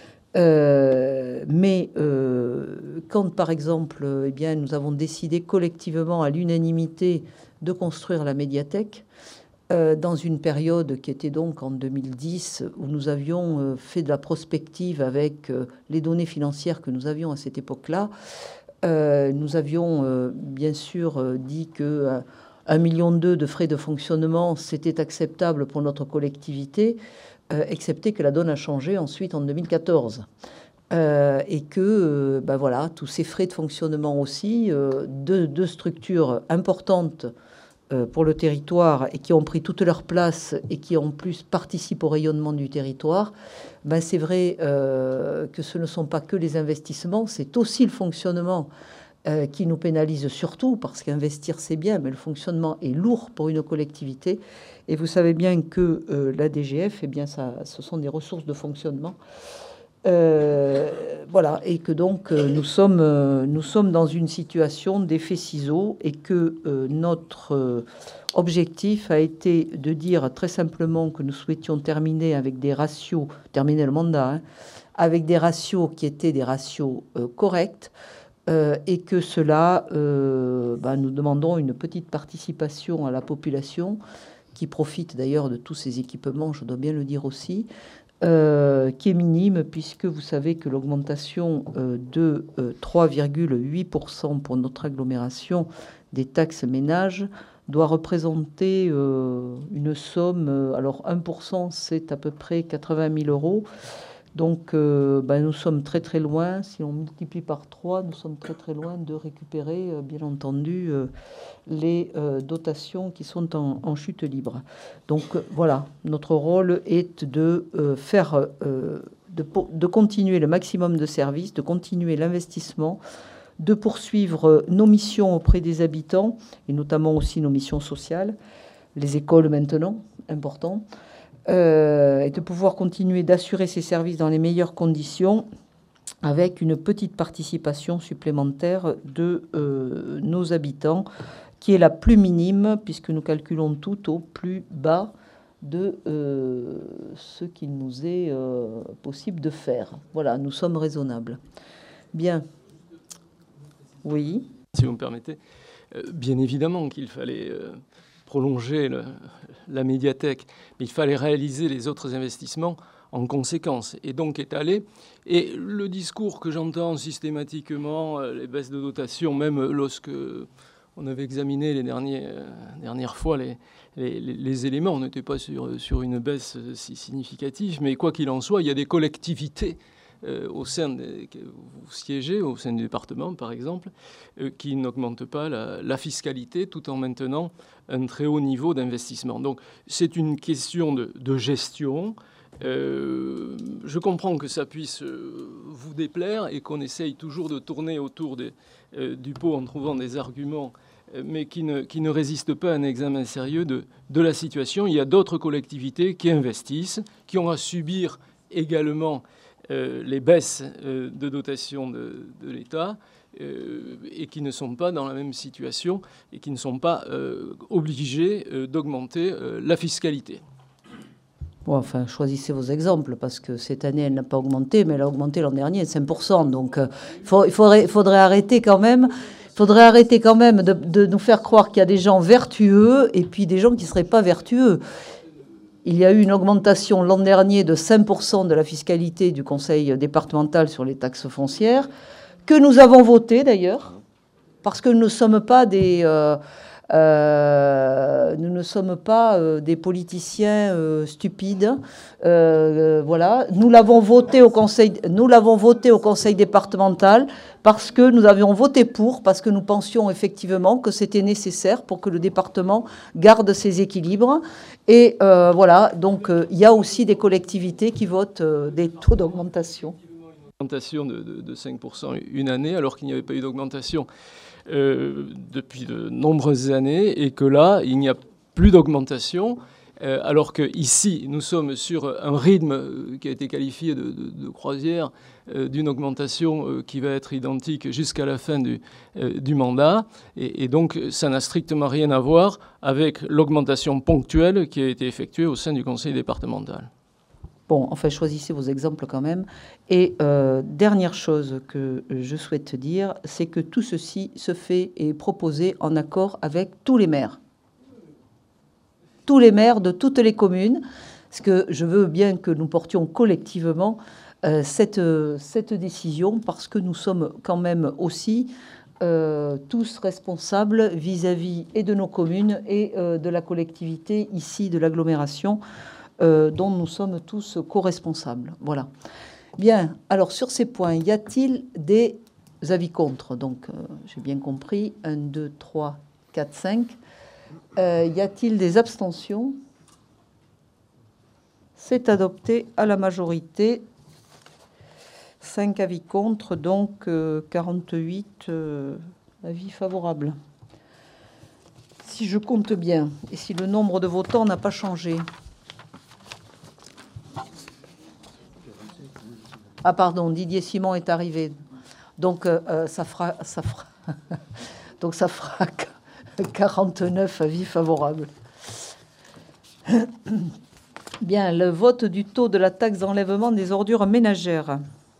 Mais quand, par exemple, eh bien, nous avons décidé collectivement à l'unanimité de construire la médiathèque, dans une période qui était donc en 2010, où nous avions fait de la prospective avec les données financières que nous avions à cette époque-là, nous avions bien sûr dit que 1,2 million de frais de fonctionnement, c'était acceptable pour notre collectivité, excepté que la donne a changé ensuite en 2014. Et que voilà, tous ces frais de fonctionnement aussi, deux structures importantes pour le territoire et qui ont pris toute leur place et qui en plus participent au rayonnement du territoire, c'est vrai que ce ne sont pas que les investissements, c'est aussi le fonctionnement qui nous pénalise surtout, parce qu'investir c'est bien, mais le fonctionnement est lourd pour une collectivité. Et vous savez bien que la DGF, eh bien, ce sont des ressources de fonctionnement. Voilà, et que donc nous sommes dans une situation d'effet ciseau et que notre objectif a été de dire très simplement que nous souhaitions terminer avec des ratios, terminer le mandat, avec des ratios qui étaient des ratios corrects, et que cela, nous demandons une petite participation à la population qui profite d'ailleurs de tous ces équipements, je dois bien le dire aussi, qui est minime, puisque vous savez que l'augmentation de 3,8% pour notre agglomération des taxes ménages doit représenter une somme, alors 1% c'est à peu près 80 000 euros, donc nous sommes très très loin, si on multiplie par 3, nous sommes très très loin de récupérer bien entendu les dotations qui sont en chute libre. Donc voilà, notre rôle est de de continuer le maximum de services, de continuer l'investissement, de poursuivre nos missions auprès des habitants, et notamment aussi nos missions sociales, les écoles maintenant, important, et de pouvoir continuer d'assurer ces services dans les meilleures conditions, avec une petite participation supplémentaire de nos habitants, qui est la plus minime, puisque nous calculons tout au plus bas de ce qu'il nous est possible de faire. Voilà, nous sommes raisonnables. Bien. Oui. Si vous me permettez, bien évidemment qu'il fallait prolonger la médiathèque, mais il fallait réaliser les autres investissements en conséquence, et donc étaler. Et le discours que j'entends systématiquement, les baisses de dotation, même lorsque on avait examiné les dernières fois les éléments, on n'était pas sur une baisse si significative, mais quoi qu'il en soit, il y a des collectivités au sein vous siégez au sein du département, par exemple, qui n'augmentent pas la fiscalité tout en maintenant un très haut niveau d'investissement. Donc c'est une question de gestion. Je comprends que ça puisse vous déplaire et qu'on essaye toujours de tourner autour du pot en trouvant des arguments, mais qui ne résistent pas à un examen sérieux de la situation. Il y a d'autres collectivités qui investissent, qui ont à subir également les baisses de dotation de l'État et qui ne sont pas dans la même situation et qui ne sont pas obligés d'augmenter la fiscalité. Bon, enfin, choisissez vos exemples, parce que cette année, elle n'a pas augmenté, mais elle a augmenté l'an dernier de 5%. Donc, il faudrait arrêter quand même. De nous faire croire qu'il y a des gens vertueux et puis des gens qui ne seraient pas vertueux. Il y a eu une augmentation l'an dernier de 5% de la fiscalité du conseil départemental sur les taxes foncières, que nous avons voté d'ailleurs, parce que nous ne sommes pas des politiciens stupides. Voilà, nous l'avons voté au conseil départemental parce que nous avions voté parce que nous pensions effectivement que c'était nécessaire pour que le département garde ses équilibres. Et voilà, donc il y a aussi des collectivités qui votent des taux d'augmentation. Augmentation de 5% une année, alors qu'il n'y avait pas eu d'augmentation depuis de nombreuses années, et que là, il n'y a plus d'augmentation, alors qu'ici, nous sommes sur un rythme qui a été qualifié de croisière, d'une augmentation qui va être identique jusqu'à la fin du mandat. Et donc, ça n'a strictement rien à voir avec l'augmentation ponctuelle qui a été effectuée au sein du conseil départemental. Bon, enfin, choisissez vos exemples quand même. Et dernière chose que je souhaite dire, c'est que tout ceci se fait et est proposé en accord avec tous les maires. Tous les maires de toutes les communes, parce que je veux bien que nous portions collectivement cette décision, parce que nous sommes quand même aussi tous responsables vis-à-vis et de nos communes et de la collectivité ici, de l'agglomération, dont nous sommes tous co-responsables. Voilà. Bien, alors sur ces points, y a-t-il des avis contre? Donc, j'ai bien compris, 1, 2, 3, 4, 5. Y a-t-il des abstentions? C'est adopté à la majorité. 5 avis contre, donc 48 avis favorables. Si je compte bien, et si le nombre de votants n'a pas changé. Ah pardon, Didier Simon est arrivé. Donc ça fera 49 avis favorables. Bien, le vote du taux de la taxe d'enlèvement des ordures ménagères.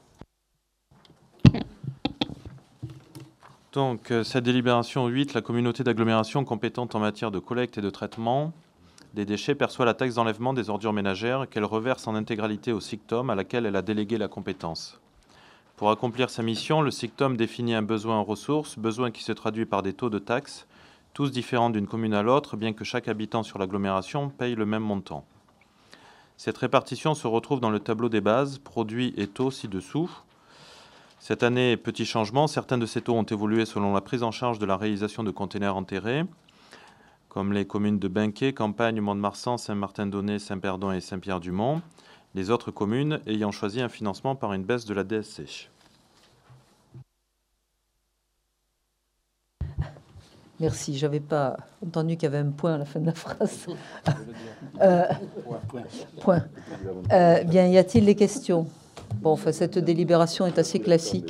Donc, cette délibération 8, la communauté d'agglomération compétente en matière de collecte et de traitement des déchets perçoit la taxe d'enlèvement des ordures ménagères qu'elle reverse en intégralité au SICTOM à laquelle elle a délégué la compétence. Pour accomplir sa mission, le SICTOM définit un besoin en ressources, besoin qui se traduit par des taux de taxes, tous différents d'une commune à l'autre, bien que chaque habitant sur l'agglomération paye le même montant. Cette répartition se retrouve dans le tableau des bases, produits et taux ci-dessous. Cette année, petit changement, certains de ces taux ont évolué selon la prise en charge de la réalisation de containers enterrés, comme les communes de Benquet, Campagne, Mont-de-Marsan, Saint-Martin-d'Aunay, Saint-Perdon et Saint-Pierre-du-Mont, les autres communes ayant choisi un financement par une baisse de la DSC. Merci, je n'avais pas entendu qu'il y avait un point à la fin de la phrase. Point. Bien, y a-t-il des questions? Bon, enfin, cette délibération est assez classique.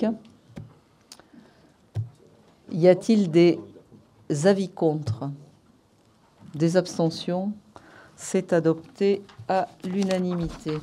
Y a-t-il des avis contre? Des abstentions? C'est adopté à l'unanimité.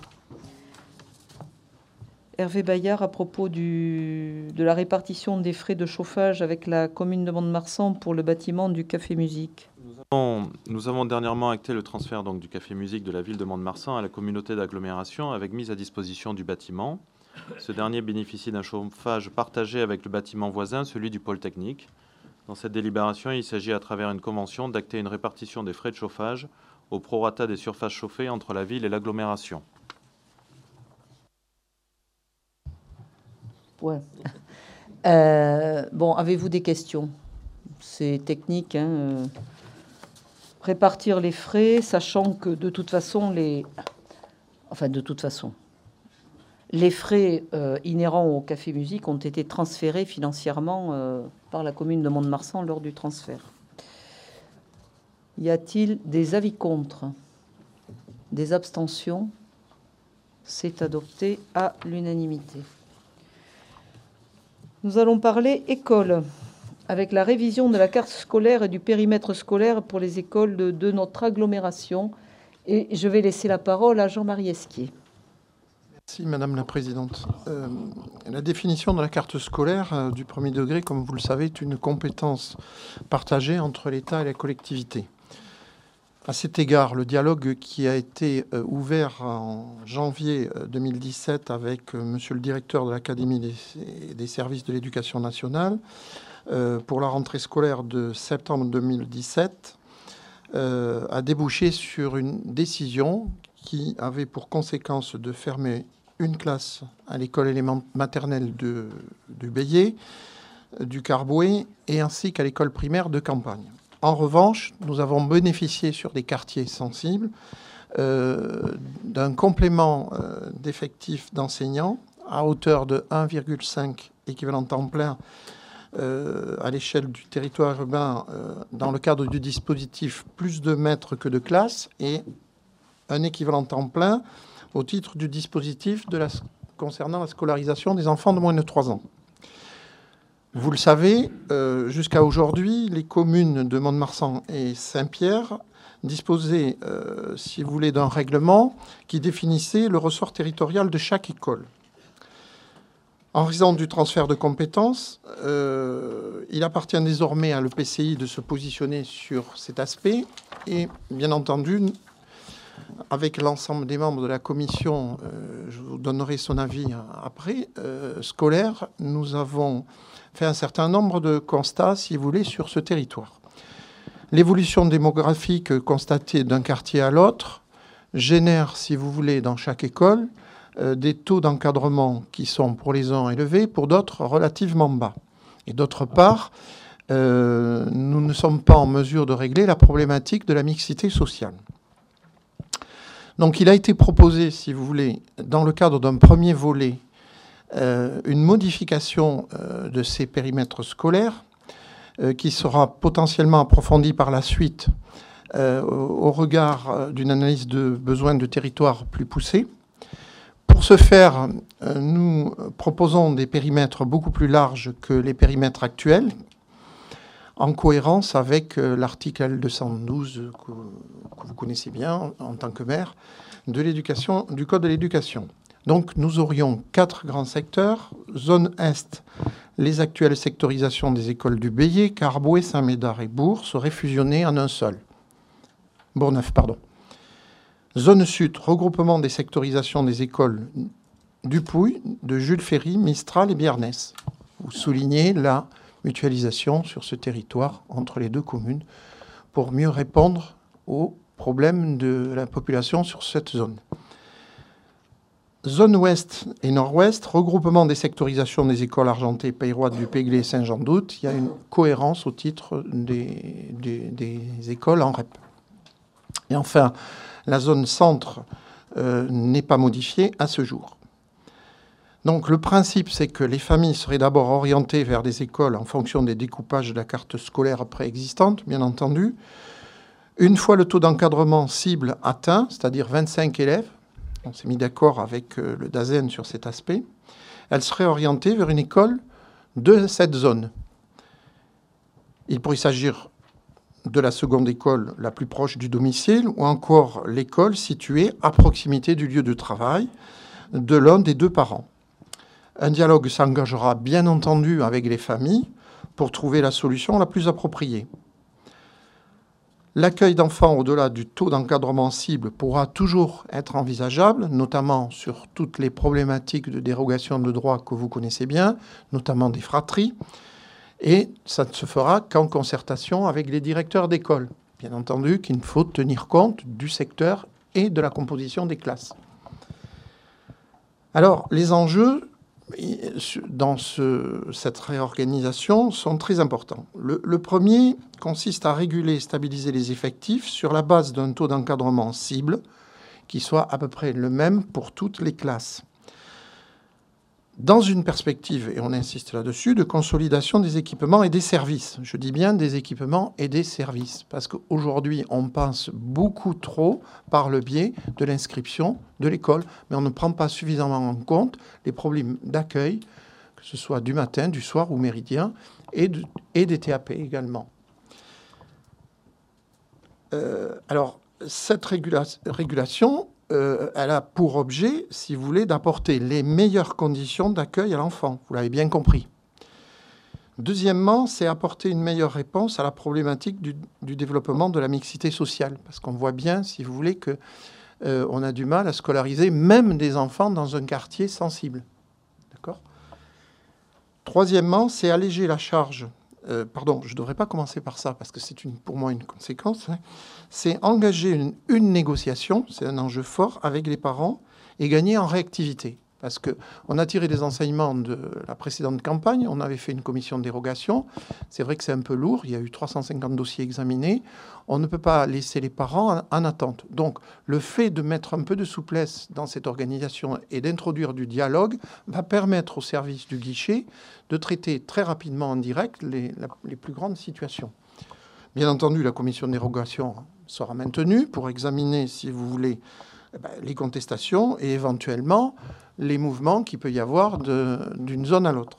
Hervé Bayard, à propos de la répartition des frais de chauffage avec la commune de Mont-de-Marsan pour le bâtiment du Café Musique. Nous avons dernièrement acté le transfert donc, du Café Musique de la ville de Mont-de-Marsan à la communauté d'agglomération avec mise à disposition du bâtiment. Ce dernier bénéficie d'un chauffage partagé avec le bâtiment voisin, celui du pôle technique. Dans cette délibération, il s'agit à travers une convention d'acter une répartition des frais de chauffage au prorata des surfaces chauffées entre la ville et l'agglomération. Ouais. Bon, avez-vous des questions? C'est technique, hein, répartir les frais, sachant que de toute façon, les frais inhérents au Café Musique ont été transférés financièrement par la commune de Mont-de-Marsan lors du transfert. Y a-t-il des avis contre? Des abstentions? C'est adopté à l'unanimité. Nous allons parler école, avec la révision de la carte scolaire et du périmètre scolaire pour les écoles de notre agglomération. Et je vais laisser la parole à Jean-Marie Esquier. Merci Madame la Présidente. La définition de la carte scolaire du premier degré, comme vous le savez, est une compétence partagée entre l'État et la collectivité. À cet égard, le dialogue qui a été ouvert en janvier 2017 avec monsieur le directeur de l'Académie des services de l'éducation nationale pour la rentrée scolaire de septembre 2017 a débouché sur une décision qui avait pour conséquence de fermer une classe à l'école maternelle du Bélier, du Carboué et ainsi qu'à l'école primaire de Campagne. En revanche, nous avons bénéficié sur des quartiers sensibles d'un complément d'effectifs d'enseignants à hauteur de 1,5 équivalent temps plein à l'échelle du territoire urbain dans le cadre du dispositif plus de maîtres que de classes et un équivalent temps plein au titre du dispositif concernant la scolarisation des enfants de moins de 3 ans. Vous le savez, jusqu'à aujourd'hui, les communes de Mont-de-Marsan et Saint-Pierre disposaient, si vous voulez, d'un règlement qui définissait le ressort territorial de chaque école. En raison du transfert de compétences, il appartient désormais à l'EPCI de se positionner sur cet aspect et, bien entendu, avec l'ensemble des membres de la commission, je vous donnerai son avis après, scolaire, nous avons fait un certain nombre de constats, si vous voulez, sur ce territoire. L'évolution démographique constatée d'un quartier à l'autre génère, si vous voulez, dans chaque école, des taux d'encadrement qui sont pour les uns élevés, pour d'autres relativement bas. Et d'autre part, nous ne sommes pas en mesure de régler la problématique de la mixité sociale. Donc il a été proposé, si vous voulez, dans le cadre d'un premier volet, une modification de ces périmètres scolaires qui sera potentiellement approfondie par la suite au regard d'une analyse de besoins de territoire plus poussée. Pour ce faire, nous proposons des périmètres beaucoup plus larges que les périmètres actuels, en cohérence avec l'article L212 que vous connaissez bien en tant que maire de l'éducation, du Code de l'éducation. Donc nous aurions 4 grands secteurs. Zone Est, les actuelles sectorisations des écoles du Bélier, Carboué, Saint-Médard et Bourg seraient fusionnées en un seul. Bourgneuf, pardon. Zone Sud, regroupement des sectorisations des écoles du Pouy, de Jules Ferry, Mistral et Biarnès. Vous soulignez la mutualisation sur ce territoire entre les deux communes pour mieux répondre aux problèmes de la population sur cette zone. Zone Ouest et Nord-Ouest, regroupement des sectorisations des écoles Argentées, Pays-Roi, du Péglé et Saint-Jean-d'Out. Il y a une cohérence au titre des écoles en REP. Et enfin, la zone centre n'est pas modifiée à ce jour. Donc le principe, c'est que les familles seraient d'abord orientées vers des écoles en fonction des découpages de la carte scolaire préexistante, bien entendu. Une fois le taux d'encadrement cible atteint, c'est-à-dire 25 élèves, on s'est mis d'accord avec le DAZEN sur cet aspect, elle serait orientée vers une école de cette zone. Il pourrait s'agir de la seconde école la plus proche du domicile ou encore l'école située à proximité du lieu de travail de l'un des deux parents. Un dialogue s'engagera bien entendu avec les familles pour trouver la solution la plus appropriée. L'accueil d'enfants au-delà du taux d'encadrement cible pourra toujours être envisageable, notamment sur toutes les problématiques de dérogation de droit que vous connaissez bien, notamment des fratries. Et ça ne se fera qu'en concertation avec les directeurs d'école. Bien entendu qu'il faut tenir compte du secteur et de la composition des classes. Alors, les enjeux dans cette réorganisation sont très importants. Le premier consiste à réguler et stabiliser les effectifs sur la base d'un taux d'encadrement cible qui soit à peu près le même pour toutes les classes. Dans une perspective, et on insiste là-dessus, de consolidation des équipements et des services. Je dis bien des équipements et des services, parce qu'aujourd'hui, on pense beaucoup trop par le biais de l'inscription de l'école, mais on ne prend pas suffisamment en compte les problèmes d'accueil, que ce soit du matin, du soir ou méridien, et des TAP également. Alors, cette régulation... elle a pour objet, si vous voulez, d'apporter les meilleures conditions d'accueil à l'enfant. Vous l'avez bien compris. Deuxièmement, c'est apporter une meilleure réponse à la problématique du développement de la mixité sociale. Parce qu'on voit bien, si vous voulez, qu'on a du mal à scolariser même des enfants dans un quartier sensible. D'accord ? Troisièmement, c'est alléger la charge. Pardon, je ne devrais pas commencer par ça, parce que c'est pour moi une conséquence. Hein. C'est engager une négociation, c'est un enjeu fort, avec les parents, et gagner en réactivité. Parce qu'on a tiré des enseignements de la précédente campagne, on avait fait une commission de dérogation. C'est vrai que c'est un peu lourd, il y a eu 350 dossiers examinés. On ne peut pas laisser les parents en attente. Donc, le fait de mettre un peu de souplesse dans cette organisation et d'introduire du dialogue va permettre au service du guichet de traiter très rapidement en direct les plus grandes situations. Bien entendu, la commission de dérogation sera maintenue pour examiner, si vous voulez, les contestations et éventuellement les mouvements qu'il peut y avoir d'une zone à l'autre.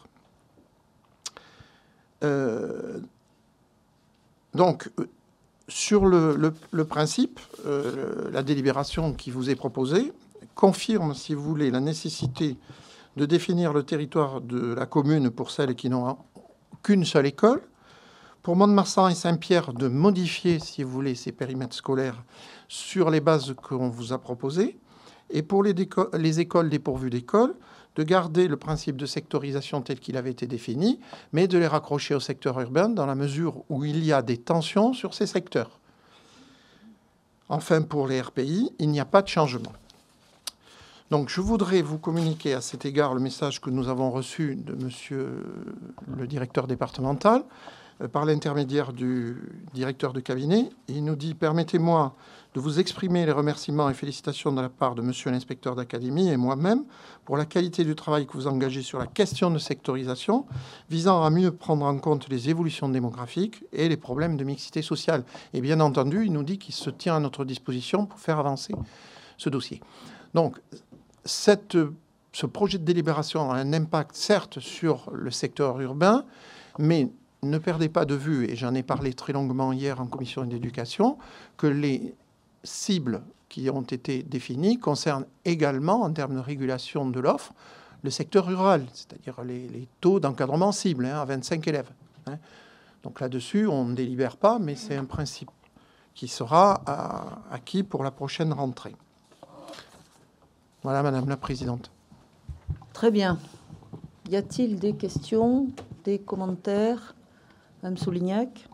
Donc, sur le principe, la délibération qui vous est proposée confirme, si vous voulez, la nécessité de définir le territoire de la commune pour celles qui n'ont qu'une seule école. Pour Mont-de-Marsan et Saint-Pierre, de modifier, si vous voulez, ces périmètres scolaires sur les bases qu'on vous a proposées. Et pour les écoles dépourvues d'école, de garder le principe de sectorisation tel qu'il avait été défini, mais de les raccrocher au secteur urbain dans la mesure où il y a des tensions sur ces secteurs. Enfin, pour les RPI, il n'y a pas de changement. Donc, je voudrais vous communiquer à cet égard le message que nous avons reçu de monsieur le directeur départemental, par l'intermédiaire du directeur de cabinet. Il nous dit « Permettez-moi de vous exprimer les remerciements et félicitations de la part de monsieur l'inspecteur d'académie et moi-même pour la qualité du travail que vous engagez sur la question de sectorisation visant à mieux prendre en compte les évolutions démographiques et les problèmes de mixité sociale. » Et bien entendu, il nous dit qu'il se tient à notre disposition pour faire avancer ce dossier. Donc, ce projet de délibération a un impact, certes, sur le secteur urbain, mais ne perdez pas de vue, et j'en ai parlé très longuement hier en commission d'éducation, que les cibles qui ont été définies concernent également, en termes de régulation de l'offre, le secteur rural, c'est-à-dire les taux d'encadrement cible, à 25 élèves. Donc là-dessus, on ne délibère pas, mais c'est un principe qui sera acquis pour la prochaine rentrée. Voilà, Madame la Présidente. Très bien. Y a-t-il des questions, des commentaires ? Madame Soulignac.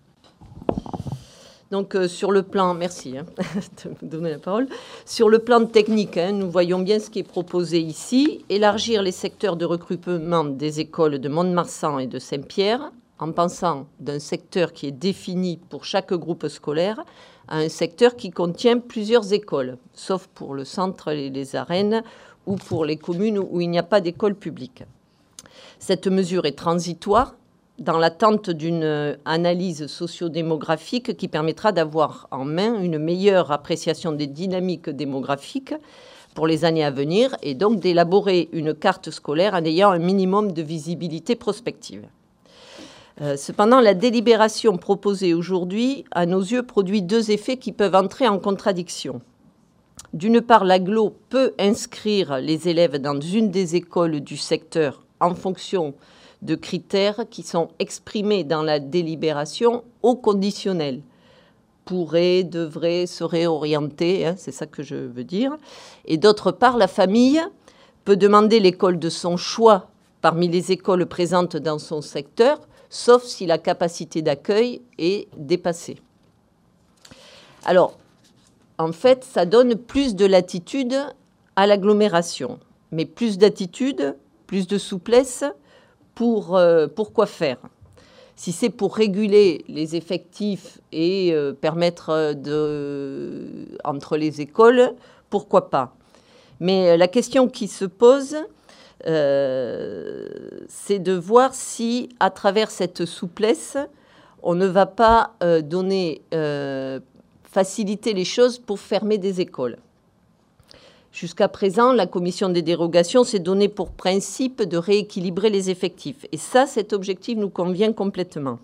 Donc, sur le plan, merci de me donner la parole. Sur le plan technique, nous voyons bien ce qui est proposé ici. Élargir les secteurs de recrutement des écoles de Mont-de-Marsan et de Saint-Pierre, en pensant d'un secteur qui est défini pour chaque groupe scolaire à un secteur qui contient plusieurs écoles, sauf pour le centre et les arènes ou pour les communes où il n'y a pas d'école publique. Cette mesure est transitoire, dans l'attente d'une analyse sociodémographique qui permettra d'avoir en main une meilleure appréciation des dynamiques démographiques pour les années à venir et donc d'élaborer une carte scolaire en ayant un minimum de visibilité prospective. Cependant, la délibération proposée aujourd'hui, à nos yeux, produit deux effets qui peuvent entrer en contradiction. D'une part, l'agglo peut inscrire les élèves dans une des écoles du secteur en fonction de critères qui sont exprimés dans la délibération au conditionnel. Pourrait, devrait, serait orienté, c'est ça que je veux dire. Et d'autre part, la famille peut demander l'école de son choix parmi les écoles présentes dans son secteur, sauf si la capacité d'accueil est dépassée. Alors, en fait, ça donne plus de latitude à l'agglomération. Mais plus d'attitude, plus de souplesse, pour quoi faire ? Si c'est pour réguler les effectifs et permettre entre les écoles, pourquoi pas ? Mais la question qui se pose, c'est de voir si, à travers cette souplesse, on ne va pas faciliter les choses pour fermer des écoles. Jusqu'à présent, la commission des dérogations s'est donnée pour principe de rééquilibrer les effectifs. Et ça, cet objectif nous convient complètement.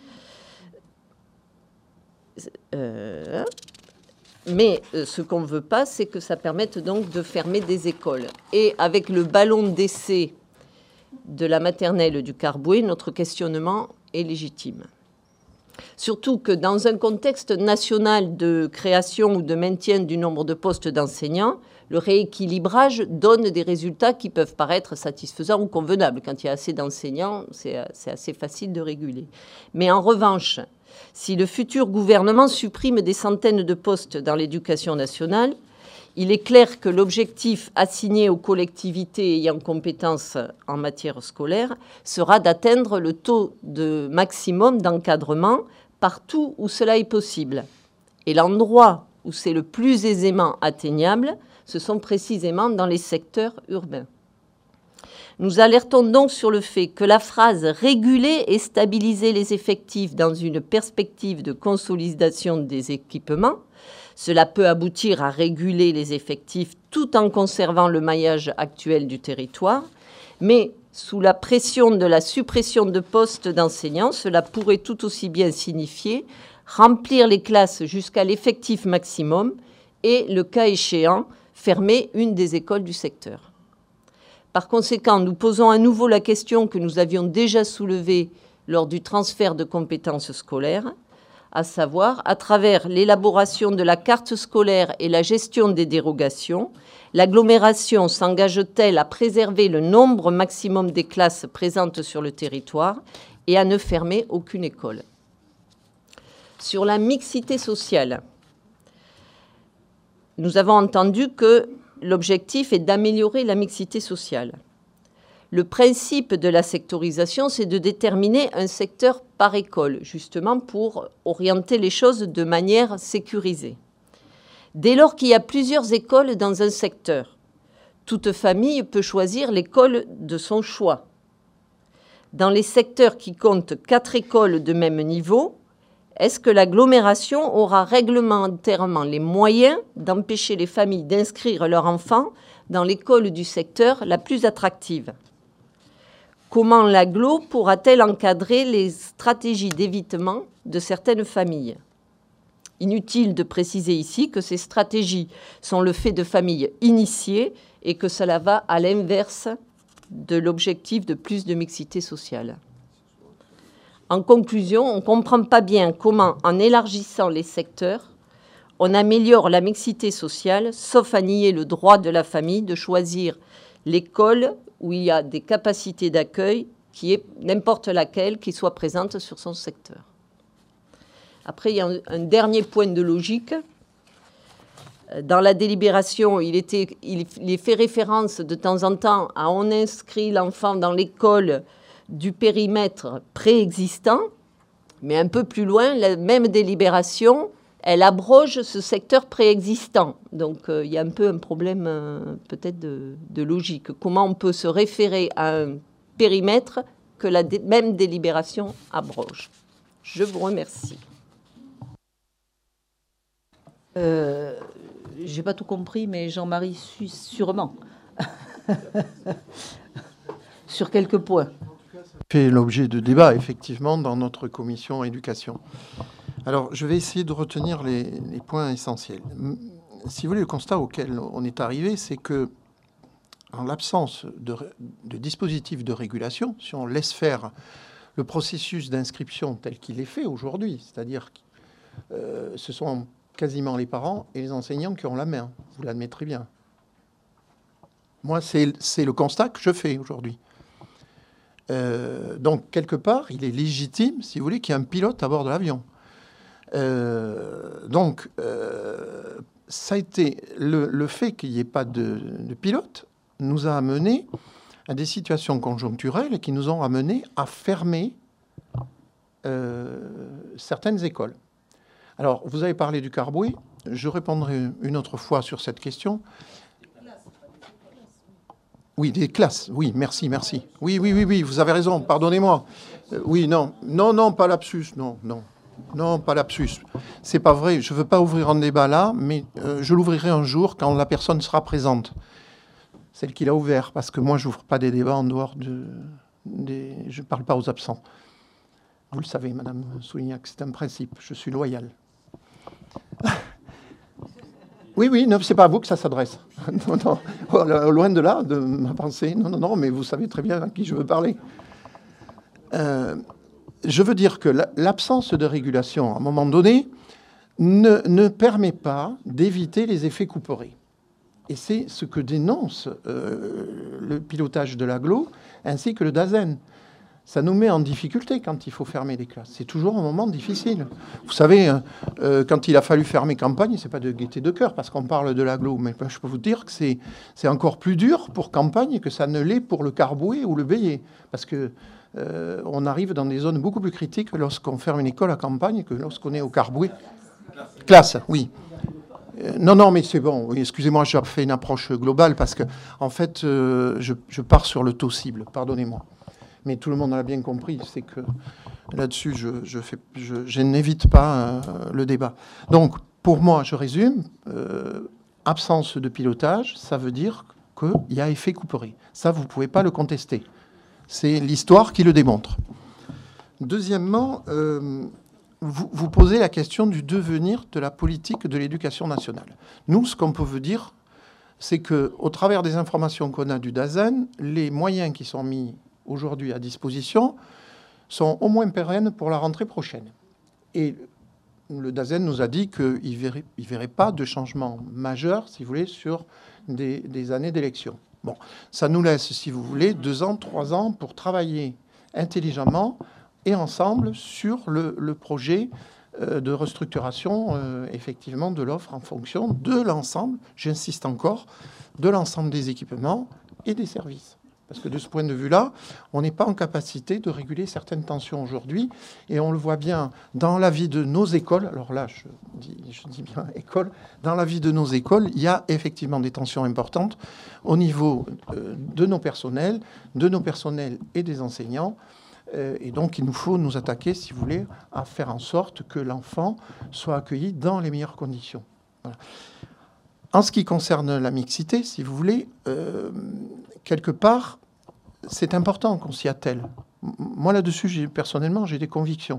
Mais ce qu'on ne veut pas, c'est que ça permette donc de fermer des écoles. Et avec le ballon d'essai de la maternelle du Carbouet, notre questionnement est légitime. Surtout que dans un contexte national de création ou de maintien du nombre de postes d'enseignants, le rééquilibrage donne des résultats qui peuvent paraître satisfaisants ou convenables. Quand il y a assez d'enseignants, c'est assez facile de réguler. Mais en revanche, si le futur gouvernement supprime des centaines de postes dans l'éducation nationale, il est clair que l'objectif assigné aux collectivités ayant compétence en matière scolaire sera d'atteindre le taux de maximum d'encadrement partout où cela est possible. Et l'endroit où c'est le plus aisément atteignable, ce sont précisément dans les secteurs urbains. Nous alertons donc sur le fait que la phrase « réguler et stabiliser les effectifs dans une perspective de consolidation des équipements », cela peut aboutir à réguler les effectifs tout en conservant le maillage actuel du territoire, mais sous la pression de la suppression de postes d'enseignants, cela pourrait tout aussi bien signifier remplir les classes jusqu'à l'effectif maximum et, le cas échéant, fermer une des écoles du secteur. Par conséquent, nous posons à nouveau la question que nous avions déjà soulevée lors du transfert de compétences scolaires, à savoir, à travers l'élaboration de la carte scolaire et la gestion des dérogations, l'agglomération s'engage-t-elle à préserver le nombre maximum des classes présentes sur le territoire et à ne fermer aucune école ? Sur la mixité sociale, nous avons entendu que l'objectif est d'améliorer la mixité sociale. Le principe de la sectorisation, c'est de déterminer un secteur par école, justement pour orienter les choses de manière sécurisée. Dès lors qu'il y a plusieurs écoles dans un secteur, toute famille peut choisir l'école de son choix. Dans les secteurs qui comptent 4 écoles de même niveau, est-ce que l'agglomération aura réglementairement les moyens d'empêcher les familles d'inscrire leurs enfants dans l'école du secteur la plus attractive ? Comment l'agglo pourra-t-elle encadrer les stratégies d'évitement de certaines familles ? Inutile de préciser ici que ces stratégies sont le fait de familles initiées et que cela va à l'inverse de l'objectif de plus de mixité sociale. En conclusion, on ne comprend pas bien comment, en élargissant les secteurs, on améliore la mixité sociale, sauf à nier le droit de la famille de choisir l'école où il y a des capacités d'accueil, qui est n'importe laquelle, qui soit présente sur son secteur. Après, il y a un dernier point de logique. Dans la délibération, il est fait référence de temps en temps à on inscrit l'enfant dans l'école du périmètre préexistant, mais un peu plus loin, la même délibération, elle abroge ce secteur préexistant. Donc, il y a un peu un problème peut-être de logique. Comment on peut se référer à un périmètre que la même délibération abroge ? Je vous remercie. j'ai pas tout compris, mais Jean-Marie sûrement. Sur quelques points. Fait l'objet de débats, effectivement, dans notre commission éducation. Alors, je vais essayer de retenir les points essentiels. Si vous voulez, le constat auquel on est arrivé, c'est que, en l'absence de dispositifs de régulation, si on laisse faire le processus d'inscription tel qu'il est fait aujourd'hui, c'est-à-dire que ce sont quasiment les parents et les enseignants qui ont la main, vous l'admettrez bien. Moi, c'est le constat que je fais aujourd'hui. Donc, quelque part, il est légitime, si vous voulez, qu'il y ait un pilote à bord de l'avion. Ça a été le fait qu'il n'y ait pas de pilote nous a amené à des situations conjoncturelles qui nous ont amené à fermer certaines écoles. Alors, vous avez parlé du Carboué. Je répondrai une autre fois sur cette question. Oui, des classes. Oui, merci. Oui, vous avez raison. Pardonnez-moi. Oui, non, pas lapsus. Non, pas lapsus. C'est pas vrai. Je veux pas ouvrir un débat là, mais je l'ouvrirai un jour quand la personne sera présente. Celle qui l'a ouvert, parce que moi, j'ouvre pas des débats en dehors je parle pas aux absents. Vous le savez, Madame Soulignac, c'est un principe. Je suis loyal. Oui, non, c'est pas à vous que ça s'adresse. Non, loin de là, de ma pensée. Non, mais vous savez très bien à qui je veux parler. Je veux dire que l'absence de régulation, à un moment donné, ne permet pas d'éviter les effets couperets. Et c'est ce que dénonce le pilotage de l'agglo, ainsi que le DAZEN. Ça nous met en difficulté quand il faut fermer des classes. C'est toujours un moment difficile. Vous savez, quand il a fallu fermer Campagne, c'est pas de gaieté de cœur, parce qu'on parle de l'agglo, mais je peux vous dire que c'est encore plus dur pour Campagne que ça ne l'est pour le Carboué ou le Bélier. Parce que on arrive dans des zones beaucoup plus critiques lorsqu'on ferme une école à Campagne que lorsqu'on est au Carboué. Classe, oui. Non, mais c'est bon. Oui, excusez-moi, j'ai fait une approche globale parce que, en fait, je pars sur le taux cible. Pardonnez-moi. Mais tout le monde l'a bien compris, c'est que là-dessus, je n'évite pas le débat. Donc, pour moi, je résume, absence de pilotage, ça veut dire qu'il y a effet couperet. Ça, vous ne pouvez pas le contester. C'est l'histoire qui le démontre. Deuxièmement, vous posez la question du devenir de la politique de l'éducation nationale. Nous, ce qu'on peut vous dire, c'est qu'au travers des informations qu'on a du DAZEN, les moyens qui sont mis aujourd'hui à disposition sont au moins pérennes pour la rentrée prochaine. Et le DAZEN nous a dit qu'il ne verrait pas de changement majeur, si vous voulez, sur des années d'élection. Bon, ça nous laisse, si vous voulez, 2 ans, 3 ans pour travailler intelligemment et ensemble sur le projet de restructuration, effectivement, de l'offre en fonction de l'ensemble, j'insiste encore, de l'ensemble des équipements et des services. Parce que de ce point de vue-là, on n'est pas en capacité de réguler certaines tensions aujourd'hui. Et on le voit bien dans la vie de nos écoles. Alors là, je dis bien école. Dans la vie de nos écoles, il y a effectivement des tensions importantes au niveau de nos personnels et des enseignants. Et donc, il nous faut nous attaquer, si vous voulez, à faire en sorte que l'enfant soit accueilli dans les meilleures conditions. Voilà. En ce qui concerne la mixité, si vous voulez, quelque part, c'est important qu'on s'y attelle. Moi, là-dessus, personnellement, j'ai des convictions.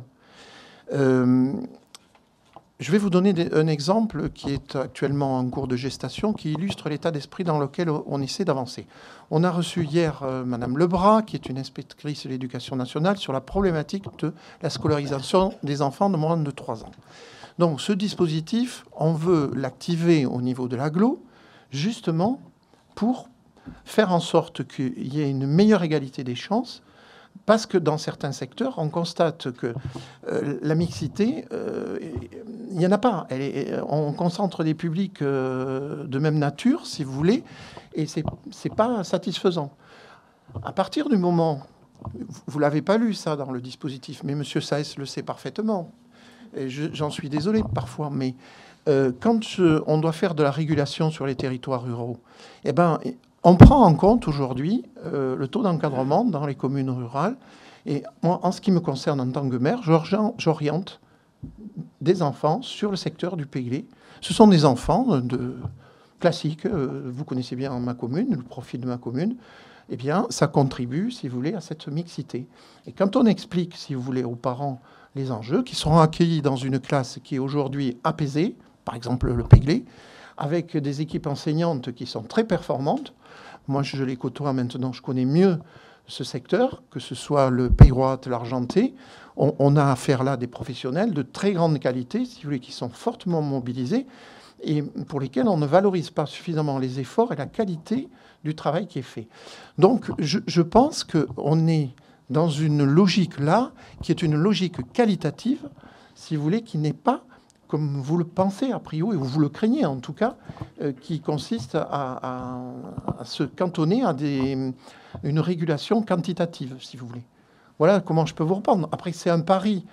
Je vais vous donner un exemple qui est actuellement en cours de gestation, qui illustre l'état d'esprit dans lequel on essaie d'avancer. On a reçu hier Madame Lebras, qui est une inspectrice de l'éducation nationale, sur la problématique de la scolarisation des enfants de moins de 3 ans. Donc, ce dispositif, on veut l'activer au niveau de l'agglo, justement pour faire en sorte qu'il y ait une meilleure égalité des chances, parce que dans certains secteurs, on constate que la mixité, il n'y en a pas. On concentre des publics de même nature, si vous voulez, et c'est pas satisfaisant. À partir du moment, vous l'avez pas lu ça dans le dispositif, mais Monsieur Saez le sait parfaitement. J'en suis désolé parfois, mais quand on doit faire de la régulation sur les territoires ruraux, eh ben, on prend en compte aujourd'hui le taux d'encadrement dans les communes rurales. Et moi, en ce qui me concerne en tant que maire, j'oriente des enfants sur le secteur du Péglé. Ce sont des enfants classiques. Vous connaissez bien ma commune, le profil de ma commune. Eh bien, ça contribue, si vous voulez, à cette mixité. Et quand on explique, si vous voulez, aux parents les enjeux, qui seront accueillis dans une classe qui est aujourd'hui apaisée, par exemple le Péglé, avec des équipes enseignantes qui sont très performantes. Moi, je les côtoie maintenant, je connais mieux ce secteur, que ce soit le Pays Roi, l'Argentais. On a affaire là des professionnels de très grande qualité, si vous voulez, qui sont fortement mobilisés et pour lesquels on ne valorise pas suffisamment les efforts et la qualité du travail qui est fait. Donc, je pense qu'on est dans une logique là, qui est une logique qualitative, si vous voulez, qui n'est pas, comme vous le pensez a priori, ou vous le craignez en tout cas, qui consiste à se cantonner à une régulation quantitative, si vous voulez. Voilà comment je peux vous répondre. Après, c'est un pari.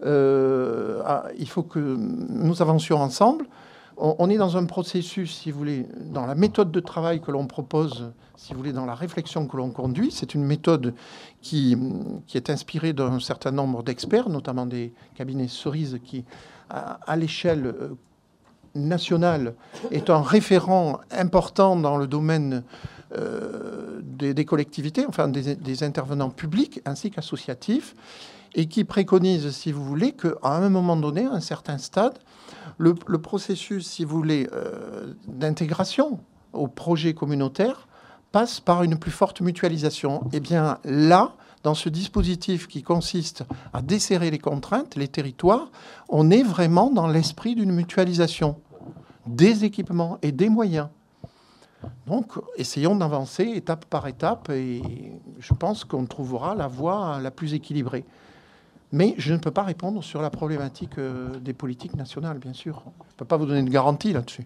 Il faut que nous avancions ensemble. On est dans un processus, si vous voulez, dans la méthode de travail que l'on propose, si vous voulez, dans la réflexion que l'on conduit. C'est une méthode qui est inspirée d'un certain nombre d'experts, notamment des cabinets Cerise, qui, à l'échelle nationale, est un référent important dans le domaine des collectivités, enfin des intervenants publics ainsi qu'associatifs, et qui préconise, si vous voulez, qu'à un moment donné, à un certain stade, le processus, si vous voulez, d'intégration au projet communautaire passe par une plus forte mutualisation. Et bien là, dans ce dispositif qui consiste à desserrer les contraintes, les territoires, on est vraiment dans l'esprit d'une mutualisation des équipements et des moyens. Donc, essayons d'avancer étape par étape et je pense qu'on trouvera la voie la plus équilibrée. Mais je ne peux pas répondre sur la problématique des politiques nationales, bien sûr. Je ne peux pas vous donner de garantie là-dessus.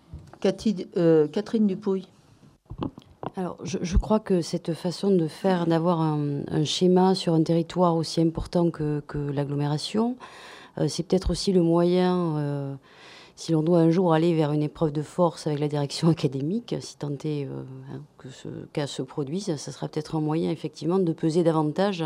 Catherine Dupouille. Alors, je crois que cette façon de faire, d'avoir un schéma sur un territoire aussi important que l'agglomération, c'est peut-être aussi le moyen, si l'on doit un jour aller vers une épreuve de force avec la direction académique, si tant est que ce cas se produise, ça sera peut-être un moyen, effectivement, de peser davantage.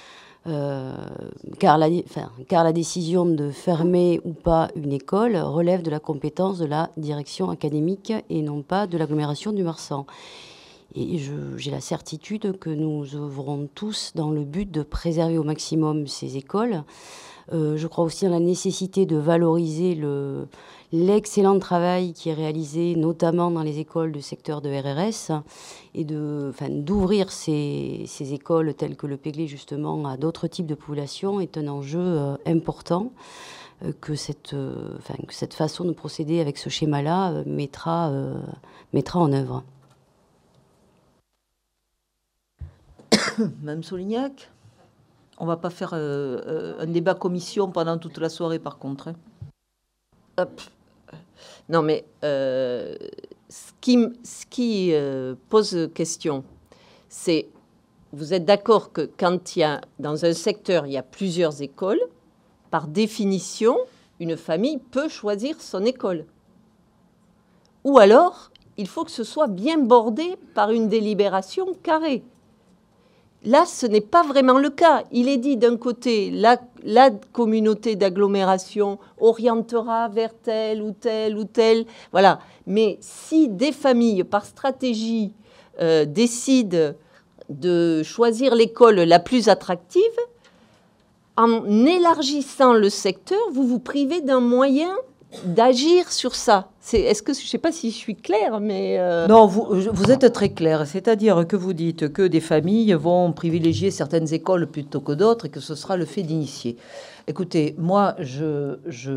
Car la décision de fermer ou pas une école relève de la compétence de la direction académique et non pas de l'agglomération du Marsan. Et j'ai la certitude que nous œuvrons tous dans le but de préserver au maximum ces écoles. Je crois aussi en la nécessité de valoriser l'excellent travail qui est réalisé, notamment dans les écoles du secteur de RRS, et d'ouvrir ces écoles telles que le Péglé, justement, à d'autres types de populations est un enjeu important que cette façon de procéder avec ce schéma-là mettra en œuvre. Mme Solignac, on ne va pas faire un débat commission pendant toute la soirée, par contre. Hop. Non, mais ce qui pose question, c'est, vous êtes d'accord que quand dans un secteur, il y a plusieurs écoles, par définition, une famille peut choisir son école. Ou alors, il faut que ce soit bien bordé par une délibération carrée. Là, ce n'est pas vraiment le cas. Il est dit d'un côté, la communauté d'agglomération orientera vers telle ou telle ou telle. Voilà. Mais si des familles, par stratégie, décident de choisir l'école la plus attractive, en élargissant le secteur, vous vous privez d'un moyen d'agir sur ça. Est-ce que je ne sais pas si je suis claire, mais non, vous êtes très claire. C'est-à-dire que vous dites que des familles vont privilégier certaines écoles plutôt que d'autres et que ce sera le fait d'initier. Écoutez, moi, je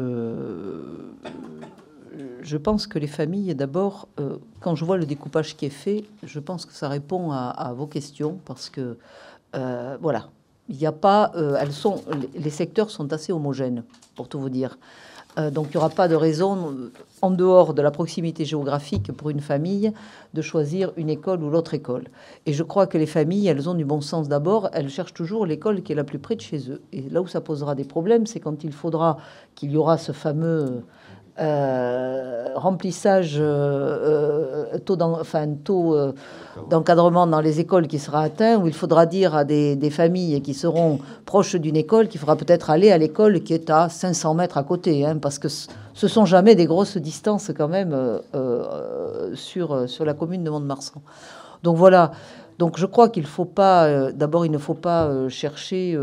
pense que les familles, d'abord, quand je vois le découpage qui est fait, je pense que ça répond à vos questions parce que voilà, il n'y a pas, les secteurs sont assez homogènes, pour tout vous dire. Donc, il n'y aura pas de raison, en dehors de la proximité géographique pour une famille, de choisir une école ou l'autre école. Et je crois que les familles, elles ont du bon sens d'abord. Elles cherchent toujours l'école qui est la plus près de chez eux. Et là où ça posera des problèmes, c'est quand il y aura ce fameux remplissage, taux d'encadrement dans les écoles qui sera atteint, où il faudra dire à des familles qui seront proches d'une école qu'il faudra peut-être aller à l'école qui est à 500 mètres à côté, hein, parce que ce sont jamais des grosses distances quand même sur la commune de Mont-de-Marsan. Donc voilà. Donc je crois qu'il faut pas, d'abord il ne faut pas chercher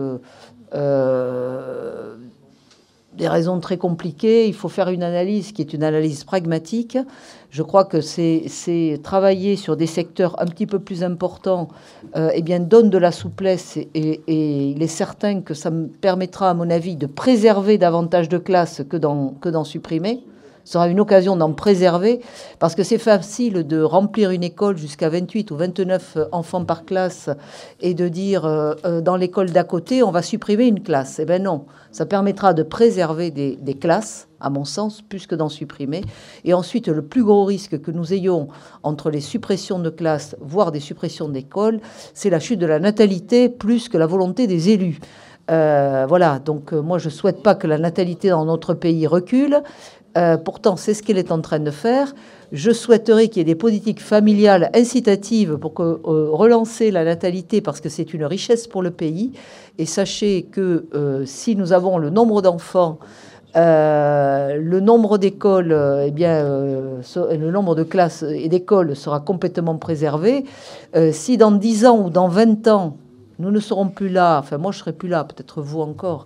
des raisons très compliquées. Il faut faire une analyse qui est une analyse pragmatique. Je crois que c'est travailler sur des secteurs un petit peu plus importants, eh bien donne de la souplesse et il est certain que ça me permettra, à mon avis, de préserver davantage de classes que d'en supprimer. Ce sera une occasion d'en préserver, parce que c'est facile de remplir une école jusqu'à 28 ou 29 enfants par classe et de dire dans l'école d'à côté, on va supprimer une classe. Eh bien non, ça permettra de préserver des classes, à mon sens, plus que d'en supprimer. Et ensuite, le plus gros risque que nous ayons entre les suppressions de classes, voire des suppressions d'écoles, c'est la chute de la natalité plus que la volonté des élus. Voilà, donc moi je ne souhaite pas que la natalité dans notre pays recule. Pourtant, c'est ce qu'elle est en train de faire. Je souhaiterais qu'il y ait des politiques familiales incitatives pour relancer la natalité, parce que c'est une richesse pour le pays. Et sachez que si nous avons le nombre d'enfants, le nombre d'écoles, le nombre de classes et d'écoles sera complètement préservé. Si dans 10 ans ou dans 20 ans, nous ne serons plus là, enfin moi je serai plus là, peut-être vous encore,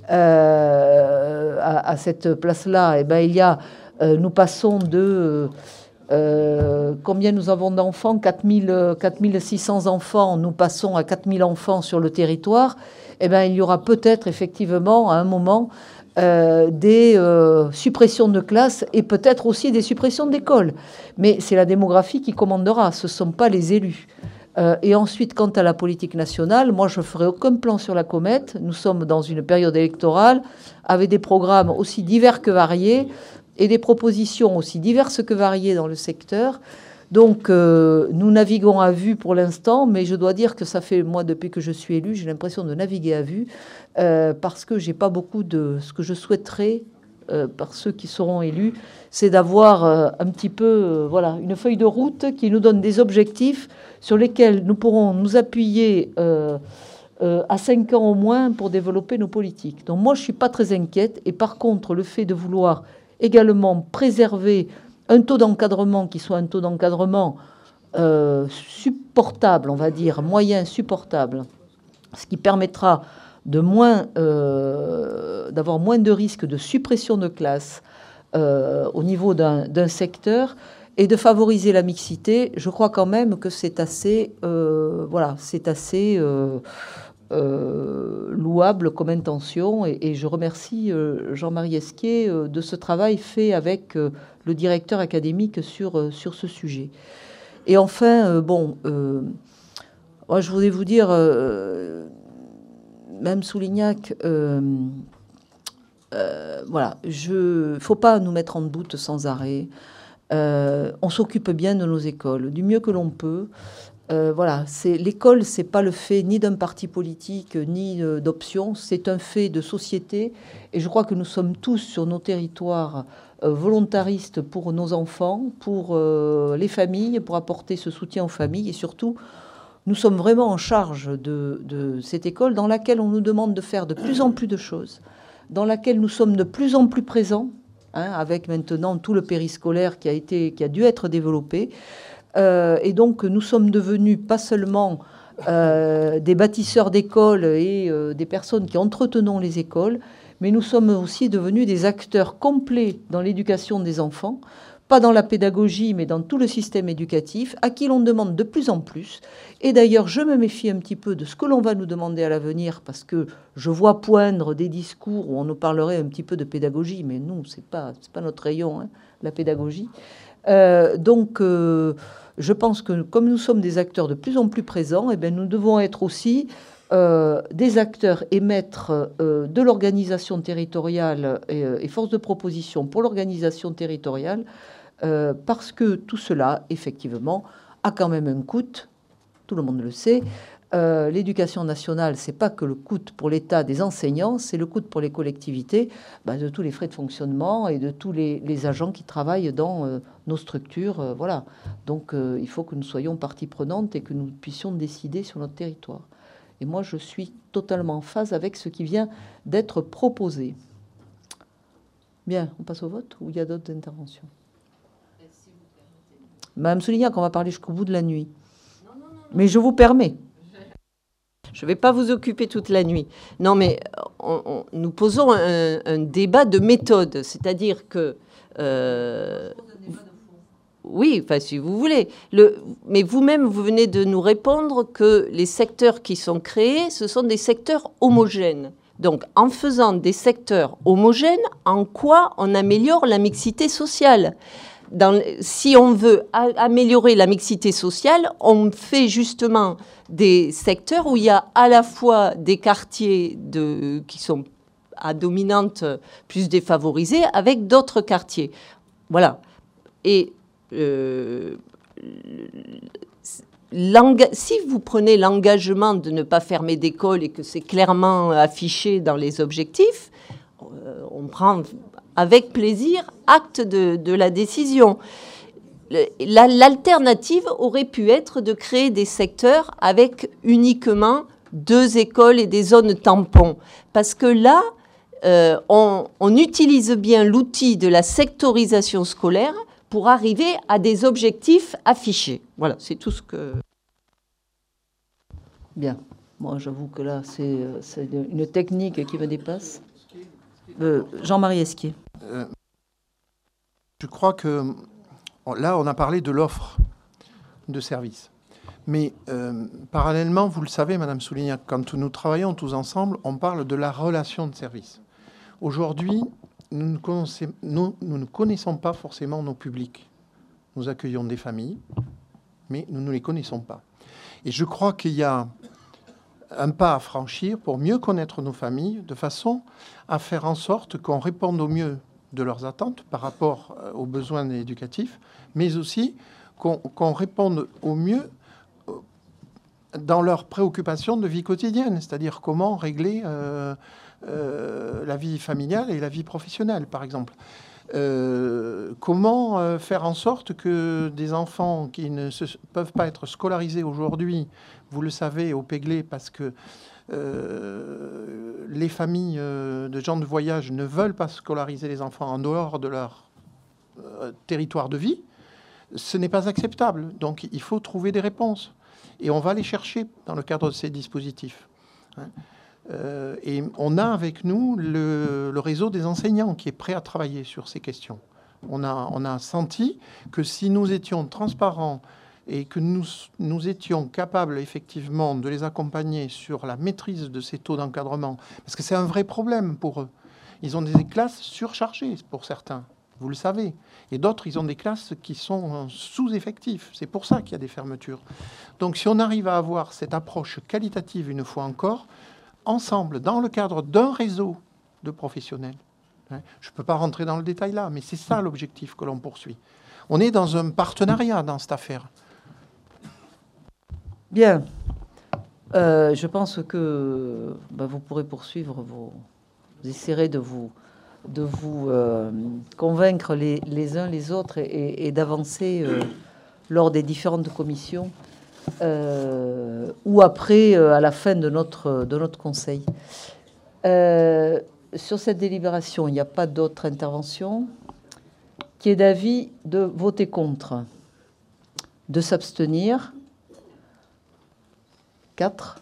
à cette place-là, nous passons de combien nous avons d'enfants, 4600 enfants, nous passons à 4000 enfants sur le territoire. Il y aura peut-être effectivement à un moment des suppressions de classes et peut-être aussi des suppressions d'écoles. Mais c'est la démographie qui commandera, ce ne sont pas les élus. Et ensuite, quant à la politique nationale, moi, je ne ferai aucun plan sur la comète. Nous sommes dans une période électorale avec des programmes aussi divers que variés et des propositions aussi diverses que variées dans le secteur. Donc, nous naviguons à vue pour l'instant, mais je dois dire que ça fait, moi, depuis que je suis élue, j'ai l'impression de naviguer à vue parce que j'ai pas beaucoup de... Ce que je souhaiterais, par ceux qui seront élus, c'est d'avoir un petit peu une feuille de route qui nous donne des objectifs sur lesquels nous pourrons nous appuyer à 5 ans au moins pour développer nos politiques. Donc moi, je ne suis pas très inquiète. Et par contre, le fait de vouloir également préserver un taux d'encadrement qui soit un taux d'encadrement supportable, on va dire, moyen supportable, ce qui permettra d'avoir moins de risques de suppression de classes au niveau d'un secteur et de favoriser la mixité, je crois quand même que c'est assez, louable comme intention. Et je remercie Jean-Marie Esquier de ce travail fait avec le directeur académique sur ce sujet. Et enfin, moi, je voulais vous dire, Mme Soulignac, faut pas nous mettre en doute sans arrêt. On s'occupe bien de nos écoles, du mieux que l'on peut. L'école, c'est pas le fait ni d'un parti politique, ni d'options, c'est un fait de société. Et je crois que nous sommes tous sur nos territoires volontaristes pour nos enfants, pour les familles, pour apporter ce soutien aux familles. Et surtout, nous sommes vraiment en charge de cette école dans laquelle on nous demande de faire de plus en plus de choses, dans laquelle nous sommes de plus en plus présents, avec maintenant tout le périscolaire qui a dû être développé. Et donc, nous sommes devenus pas seulement des bâtisseurs d'écoles et des personnes qui entretenons les écoles, mais nous sommes aussi devenus des acteurs complets dans l'éducation des enfants, pas dans la pédagogie, mais dans tout le système éducatif, à qui l'on demande de plus en plus. Et d'ailleurs, je me méfie un petit peu de ce que l'on va nous demander à l'avenir, parce que je vois poindre des discours où on nous parlerait un petit peu de pédagogie, mais non, c'est pas notre rayon, la pédagogie. Je pense que comme nous sommes des acteurs de plus en plus présents, nous devons être aussi des acteurs et maîtres de l'organisation territoriale et force de proposition pour l'organisation territoriale, parce que tout cela, effectivement, a quand même un coût, tout le monde le sait, l'éducation nationale, c'est pas que le coût pour l'État des enseignants, c'est le coût pour les collectivités de tous les frais de fonctionnement et de tous les agents qui travaillent dans nos structures. Voilà. Donc il faut que nous soyons partie prenante et que nous puissions décider sur notre territoire. Et moi, je suis totalement en phase avec ce qui vient d'être proposé. Bien, on passe au vote ou il y a d'autres interventions? Madame Soulignac, on va parler jusqu'au bout de la nuit. Non. Mais je vous permets. Je ne vais pas vous occuper toute la nuit. Non, mais nous posons un débat de méthode. C'est-à-dire que... oui, enfin, si vous voulez. Mais vous-même, vous venez de nous répondre que les secteurs qui sont créés, ce sont des secteurs homogènes. Donc, en faisant des secteurs homogènes, en quoi on améliore la mixité sociale ? Si on veut améliorer la mixité sociale, on fait justement des secteurs où il y a à la fois des quartiers qui sont à dominante plus défavorisée avec d'autres quartiers. Voilà. Et si vous prenez l'engagement de ne pas fermer d'école et que c'est clairement affiché dans les objectifs, on prend avec plaisir acte de la décision. L'alternative aurait pu être de créer des secteurs avec uniquement 2 écoles et des zones tampons. Parce que là, on utilise bien l'outil de la sectorisation scolaire pour arriver à des objectifs affichés. Voilà, c'est tout ce que... Bien. Moi, j'avoue que là, c'est une technique qui me dépasse. Jean-Marie Esquier. Je crois que là, on a parlé de l'offre de services. Mais parallèlement, vous le savez, Madame Soulignac, quand nous travaillons tous ensemble, on parle de la relation de service. Aujourd'hui, nous ne connaissons pas forcément nos publics. Nous accueillons des familles, mais nous ne les connaissons pas. Et je crois qu'il y a un pas à franchir pour mieux connaître nos familles, de façon à faire en sorte qu'on réponde au mieux de leurs attentes par rapport aux besoins éducatifs, mais aussi qu'on réponde au mieux dans leurs préoccupations de vie quotidienne, c'est-à-dire comment régler la vie familiale et la vie professionnelle, par exemple. Comment faire en sorte que des enfants qui ne peuvent pas être scolarisés aujourd'hui, vous le savez, au Péglet, parce que les familles de gens de voyage ne veulent pas scolariser les enfants en dehors de leur territoire de vie, ce n'est pas acceptable. Donc il faut trouver des réponses. Et on va les chercher dans le cadre de ces dispositifs. Et on a avec nous le réseau des enseignants qui est prêt à travailler sur ces questions. On a senti que si nous étions transparents et que nous étions capables effectivement de les accompagner sur la maîtrise de ces taux d'encadrement, parce que c'est un vrai problème pour eux. Ils ont des classes surchargées pour certains, vous le savez. Et d'autres, ils ont des classes qui sont sous-effectifs. C'est pour ça qu'il y a des fermetures. Donc si on arrive à avoir cette approche qualitative une fois encore, ensemble, dans le cadre d'un réseau de professionnels. Je ne peux pas rentrer dans le détail là, mais c'est ça l'objectif que l'on poursuit. On est dans un partenariat dans cette affaire. Bien. Je pense que vous pourrez poursuivre. Vous essaierez de vous convaincre les uns les autres et d'avancer lors des différentes commissions. Ou après, à la fin de notre conseil. Sur cette délibération, il n'y a pas d'autre intervention. Qui est d'avis de voter contre? De s'abstenir? 4.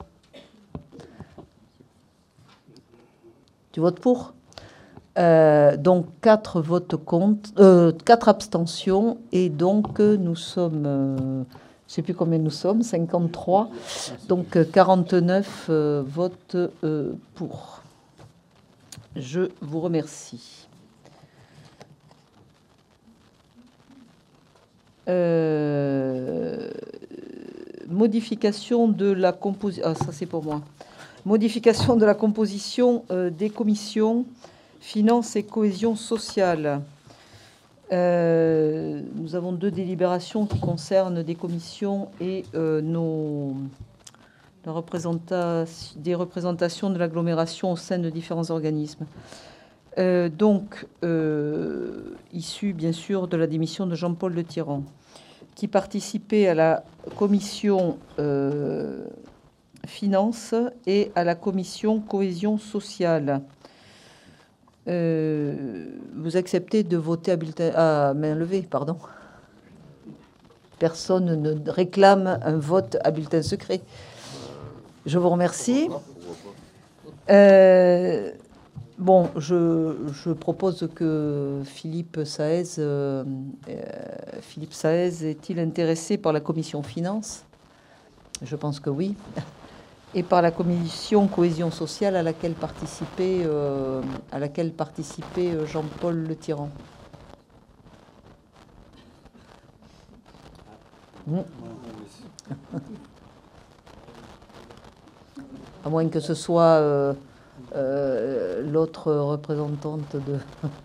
Tu votes pour? Donc 4 votes contre, 4 abstentions, et donc nous sommes... je ne sais plus combien nous sommes, 53. Donc 49 votes pour. Je vous remercie. Modification de la composition... Ah, ça c'est pour moi. Modification de la composition des commissions finances et cohésion sociale. Nous avons 2 délibérations qui concernent des commissions et nos des représentations de l'agglomération au sein de différents organismes. Issu bien sûr de la démission de Jean-Paul Le Tyran, qui participait à la commission finances et à la commission cohésion sociale. Vous acceptez de voter à main levée, pardon. Personne ne réclame un vote à bulletin secret. Je vous remercie. Bon, je propose que Philippe Saez est-il intéressé par la commission finances? Je pense que oui. Et par la commission cohésion sociale à laquelle participait Jean-Paul Le Tyran. À moins que ce soit l'autre représentante de...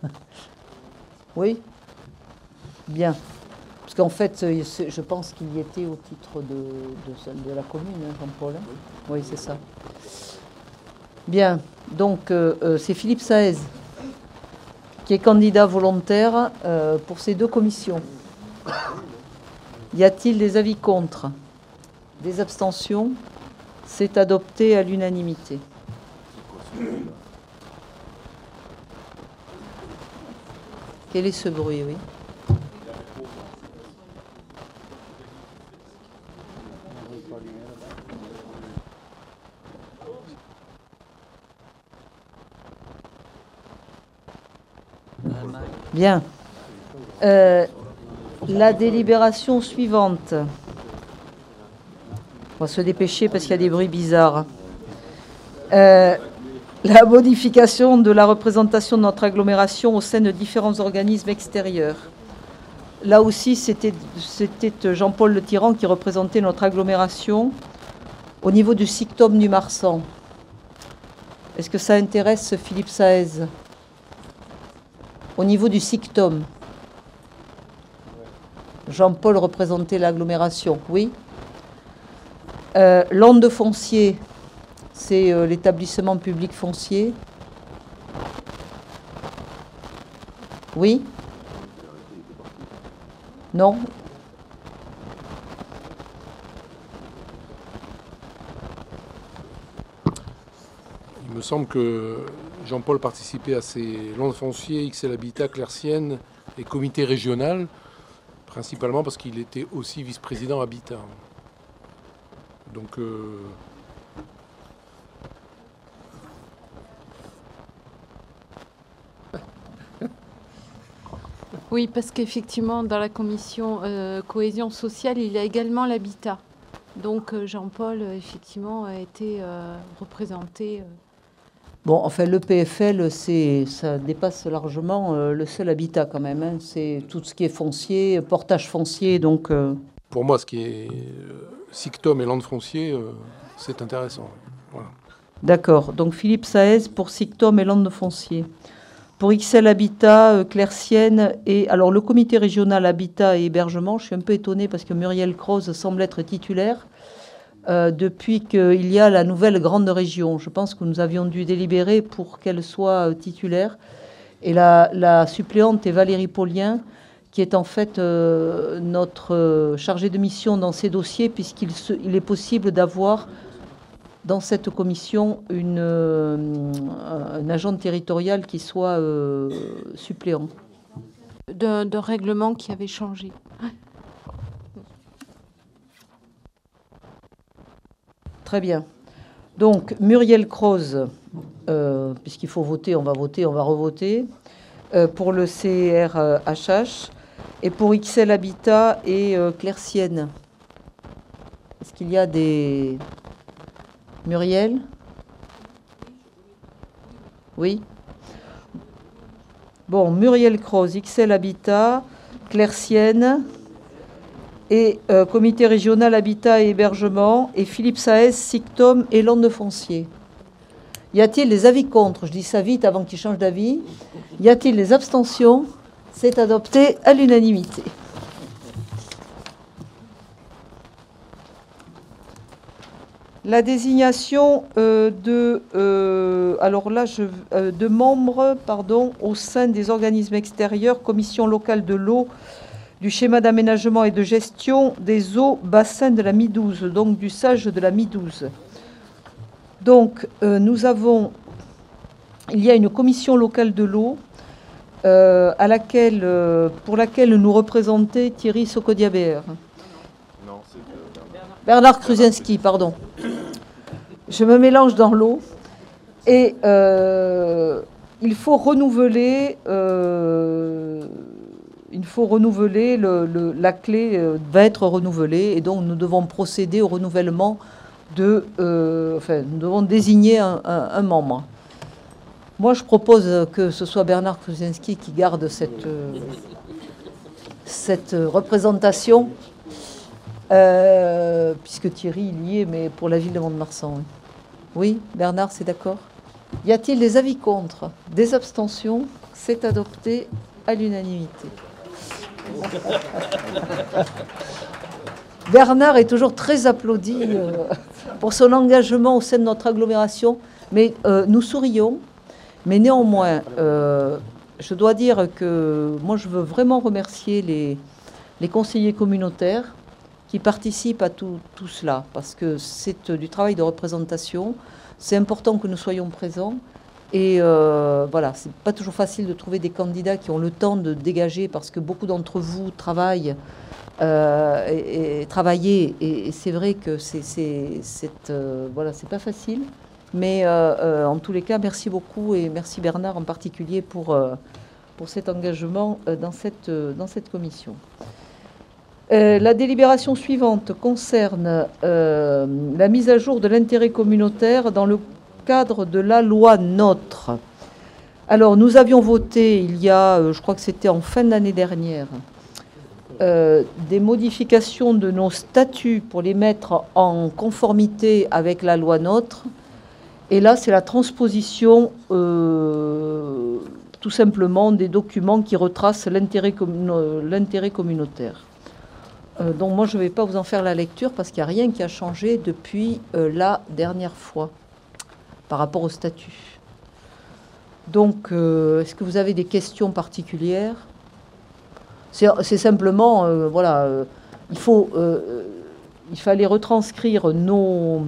Oui. Bien. Parce qu'en fait, je pense qu'il y était au titre de la commune, hein, Jean-Paul. Oui, c'est ça. Bien. Donc, c'est Philippe Saez qui est candidat volontaire pour ces deux commissions. Y a-t-il des avis contre? Des abstentions? C'est adopté à l'unanimité. Quel est ce bruit, oui? Bien. La délibération suivante. On va se dépêcher parce qu'il y a des bruits bizarres. La modification de la représentation de notre agglomération au sein de différents organismes extérieurs. Là aussi, c'était Jean-Paul Le Tyran qui représentait notre agglomération au niveau du SICTOM du Marsan. Est-ce que ça intéresse Philippe Saez? Au niveau du SICTOM, Jean-Paul représentait l'agglomération, oui. L'onde foncier, c'est l'établissement public foncier. Oui? Non? Il me semble que Jean-Paul participait à ces landes fonciers, XL Habitat, Claircienne et comité régional, principalement parce qu'il était aussi vice-président Habitat. Donc, oui, parce qu'effectivement, dans la commission cohésion sociale, il y a également l'habitat. Donc, Jean-Paul, effectivement, a été représenté. Bon, enfin, le PFL, ça dépasse largement le seul habitat quand même. Hein. C'est tout ce qui est foncier, portage foncier, donc... Pour moi, ce qui est SICTOM et land foncier, c'est intéressant. Voilà. D'accord. Donc, Philippe Saez pour SICTOM et land foncier. Pour XL Habitat, Claircienne et... Alors, le comité régional Habitat et Hébergement, je suis un peu étonnée parce que Muriel Croze semble être titulaire depuis qu'il y a la nouvelle grande région. Je pense que nous avions dû délibérer pour qu'elle soit titulaire. Et la suppléante est Valérie Paulien, qui est en fait notre chargée de mission dans ces dossiers, puisqu'il est possible d'avoir dans cette commission un agent territorial qui soit suppléant. D'un règlement qui avait changé. Très bien. Donc, Muriel Croze, puisqu'il faut voter, on va revoter, pour le CRHH, et pour XL Habitat et Claircienne. Est-ce qu'il y a des... Muriel? Oui. Bon, Muriel Croze, XL Habitat, Claircienne, et comité régional Habitat et Hébergement, et Philippe Saez, SICTOM et Landes foncier. Y a-t-il des avis contre? Je dis ça vite avant qu'il change d'avis. Y a-t-il des abstentions? C'est adopté à l'unanimité. La désignation de membres au sein des organismes extérieurs, commission locale de l'eau, du schéma d'aménagement et de gestion des eaux bassins de la Midouze, donc du SAGE de la Midouze. Donc, il y a une commission locale de l'eau pour laquelle nous représentait Thierry Socodiabert. Bernard Krusinski, pardon. Je me mélange dans l'eau. Et il faut renouveler, la clé va être renouvelée, et donc nous devons procéder au renouvellement nous devons désigner un membre. Moi, je propose que ce soit Bernard Krusinski qui garde cette représentation. Puisque Thierry, il y est, mais pour la ville de Mont-de-Marsan. Oui. Oui, Bernard, c'est d'accord. Y a-t-il des avis contre? Des abstentions? C'est adopté à l'unanimité. Bernard est toujours très applaudi pour son engagement au sein de notre agglomération, mais nous sourions. Mais néanmoins, je dois dire que moi, je veux vraiment remercier les conseillers communautaires qui participent à tout cela, parce que c'est du travail de représentation. C'est important que nous soyons présents. Et voilà, c'est pas toujours facile de trouver des candidats qui ont le temps de dégager, parce que beaucoup d'entre vous travaillent et c'est vrai que voilà, c'est pas facile. Mais en tous les cas, merci beaucoup, et merci Bernard en particulier pour cet engagement dans cette commission. La délibération suivante concerne la mise à jour de l'intérêt communautaire dans le cadre de la loi NOTRe. Alors, nous avions voté il y a, je crois que c'était en fin d'année dernière, des modifications de nos statuts pour les mettre en conformité avec la loi NOTRe. Et là, c'est la transposition tout simplement des documents qui retracent l'intérêt communautaire. Donc moi, je ne vais pas vous en faire la lecture parce qu'il n'y a rien qui a changé depuis la dernière fois par rapport au statut. Donc, est-ce que vous avez des questions particulières? C'est simplement, voilà, il fallait retranscrire nos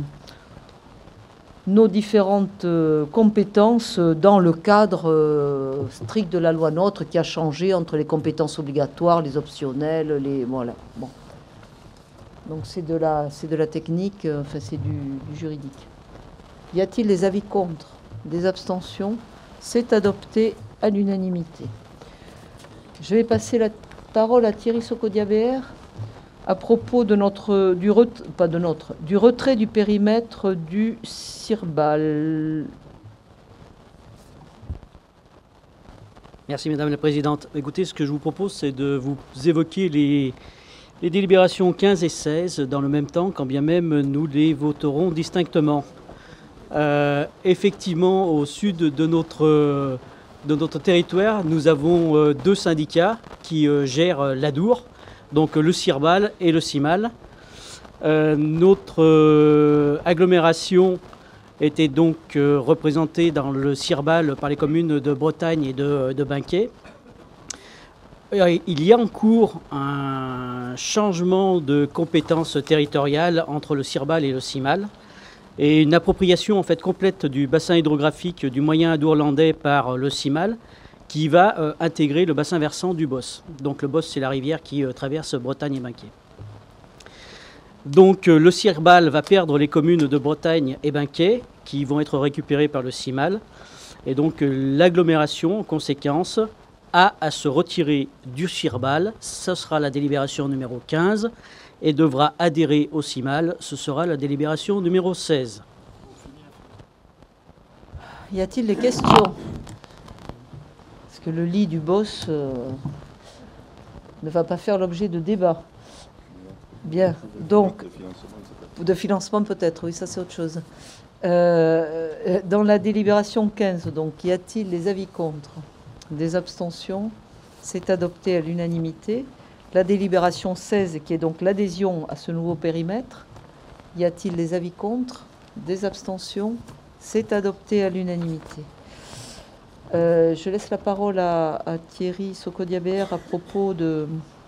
différentes compétences dans le cadre strict de la loi NOTRe qui a changé entre les compétences obligatoires, les optionnelles, voilà. Bon. Donc c'est de la technique, enfin c'est du juridique. Y a-t-il des avis contre? Des abstentions? C'est adopté à l'unanimité. Je vais passer la parole à Thierry Socodiabert à propos de du retrait du périmètre du Sirbal. Merci Madame la Présidente. Écoutez, ce que je vous propose, c'est de vous évoquer les délibérations 15 et 16 dans le même temps, quand bien même nous les voterons distinctement. Effectivement, au sud de notre territoire, nous avons deux syndicats qui gèrent l'Adour, donc le Sirbal et le Simal. Notre agglomération était donc représentée dans le Sirbal par les communes de Bretagne et de Binquet. Il y a en cours un changement de compétences territoriales entre le Sirbal et le Simal, et une appropriation en fait complète du bassin hydrographique du moyen adour-landais par le Simal, qui va intégrer le bassin versant du Boss. Donc le Boss, c'est la rivière qui traverse Bretagne et Binquet. Donc le Sirbal va perdre les communes de Bretagne et Binquet, qui vont être récupérées par le Simal. Et donc l'agglomération, en conséquence, a à se retirer du Sirbal. Ce sera la délibération numéro 15, et devra adhérer au Simal. Ce sera la délibération numéro 16. Y a-t-il des questions? Que le lit du Boss ne va pas faire l'objet de débat. Bien, donc, de financement peut-être, oui, ça c'est autre chose. Dans la délibération 15, donc, y a-t-il des avis contre? Des abstentions? C'est adopté à l'unanimité. La délibération 16, qui est donc l'adhésion à ce nouveau périmètre. Y a-t-il des avis contre? Des abstentions? C'est adopté à l'unanimité. Je laisse la parole à Thierry Socodiabert à propos de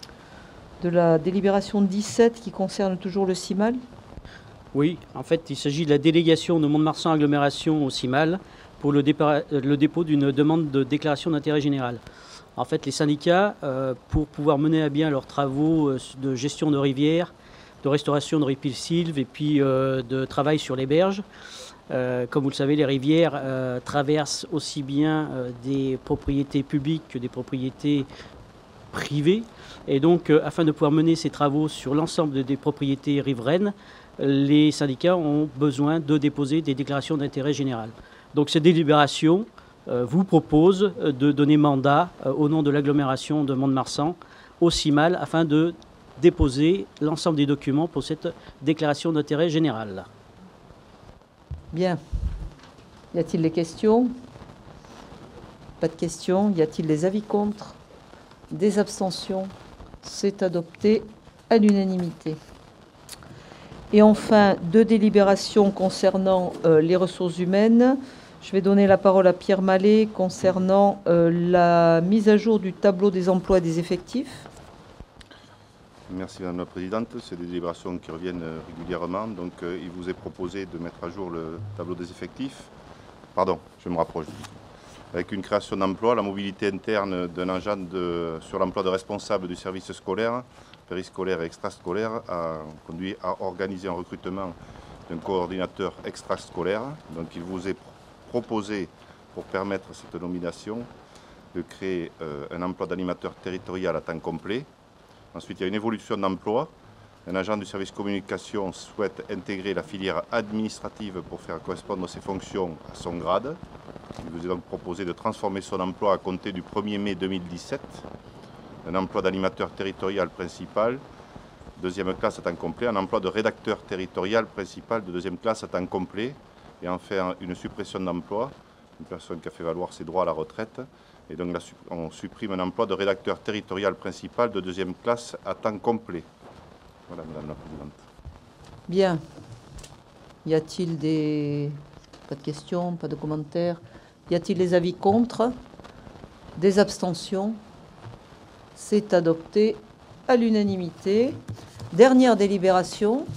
la délibération 17 qui concerne toujours le CIMAL. Oui, en fait, il s'agit de la délégation de Mont-de-Marsan Agglomération au CIMAL pour le dépôt d'une demande de déclaration d'intérêt général. En fait, les syndicats, pour pouvoir mener à bien leurs travaux de gestion de rivières, de restauration de ripisylves et puis de travail sur les berges, comme vous le savez, les rivières traversent aussi bien des propriétés publiques que des propriétés privées. Et donc, afin de pouvoir mener ces travaux sur l'ensemble des propriétés riveraines, les syndicats ont besoin de déposer des déclarations d'intérêt général. Donc, cette délibération vous propose de donner mandat au nom de l'agglomération de Mont-de-Marsan au CIMAL afin de déposer l'ensemble des documents pour cette déclaration d'intérêt général. Bien. Y a-t-il des questions? Pas de questions. Y a-t-il des avis contre? Des abstentions? C'est adopté à l'unanimité. Et enfin, 2 délibérations concernant les ressources humaines. Je vais donner la parole à Pierre Mallet concernant la mise à jour du tableau des emplois et des effectifs. Merci Madame la Présidente. C'est des délibérations qui reviennent régulièrement. Donc il vous est proposé de mettre à jour le tableau des effectifs. Pardon, je me rapproche. Avec une création d'emploi, la mobilité interne d'un agent sur l'emploi de responsable du service scolaire, périscolaire et extrascolaire, a conduit à organiser un recrutement d'un coordinateur extrascolaire. Donc il vous est proposé, pour permettre cette nomination, de créer un emploi d'animateur territorial à temps complet. Ensuite, il y a une évolution d'emploi. Un agent du service communication souhaite intégrer la filière administrative pour faire correspondre ses fonctions à son grade. Il vous est donc proposé de transformer son emploi à compter du 1er mai 2017. Un emploi d'animateur territorial principal, deuxième classe à temps complet. Un emploi de rédacteur territorial principal de deuxième classe à temps complet. Et enfin, une suppression d'emploi. Une personne qui a fait valoir ses droits à la retraite. Et donc, on supprime un emploi de rédacteur territorial principal de deuxième classe à temps complet. Voilà, Madame la Présidente. Bien. Y a-t-il des... Pas de questions, pas de commentaires? Y a-t-il des avis contre? Des abstentions? C'est adopté à l'unanimité. Dernière délibération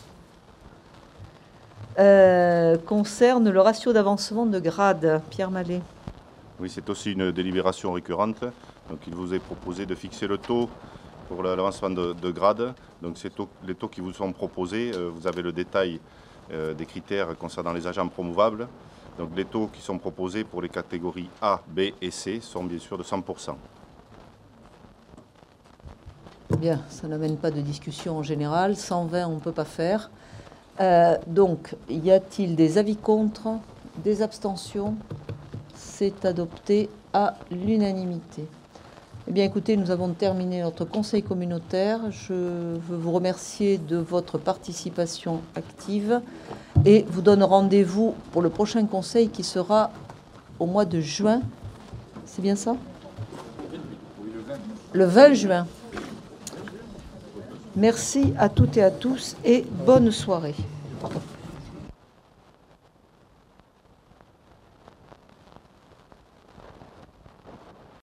concerne le ratio d'avancement de grade. Pierre Mallet. Oui, c'est aussi une délibération récurrente. Donc, il vous est proposé de fixer le taux pour l'avancement de grade. Donc, les taux qui vous sont proposés, vous avez le détail des critères concernant les agents promouvables. Donc, les taux qui sont proposés pour les catégories A, B et C sont bien sûr de 100%. Bien, ça n'amène pas de discussion en général. 120, on ne peut pas faire. Donc, y a-t-il des avis contre? Des abstentions? C'est adopté à l'unanimité. Eh bien, écoutez, nous avons terminé notre conseil communautaire. Je veux vous remercier de votre participation active et vous donne rendez-vous pour le prochain conseil qui sera au mois de juin. C'est bien ça? Le 20 juin. Merci à toutes et à tous et bonne soirée.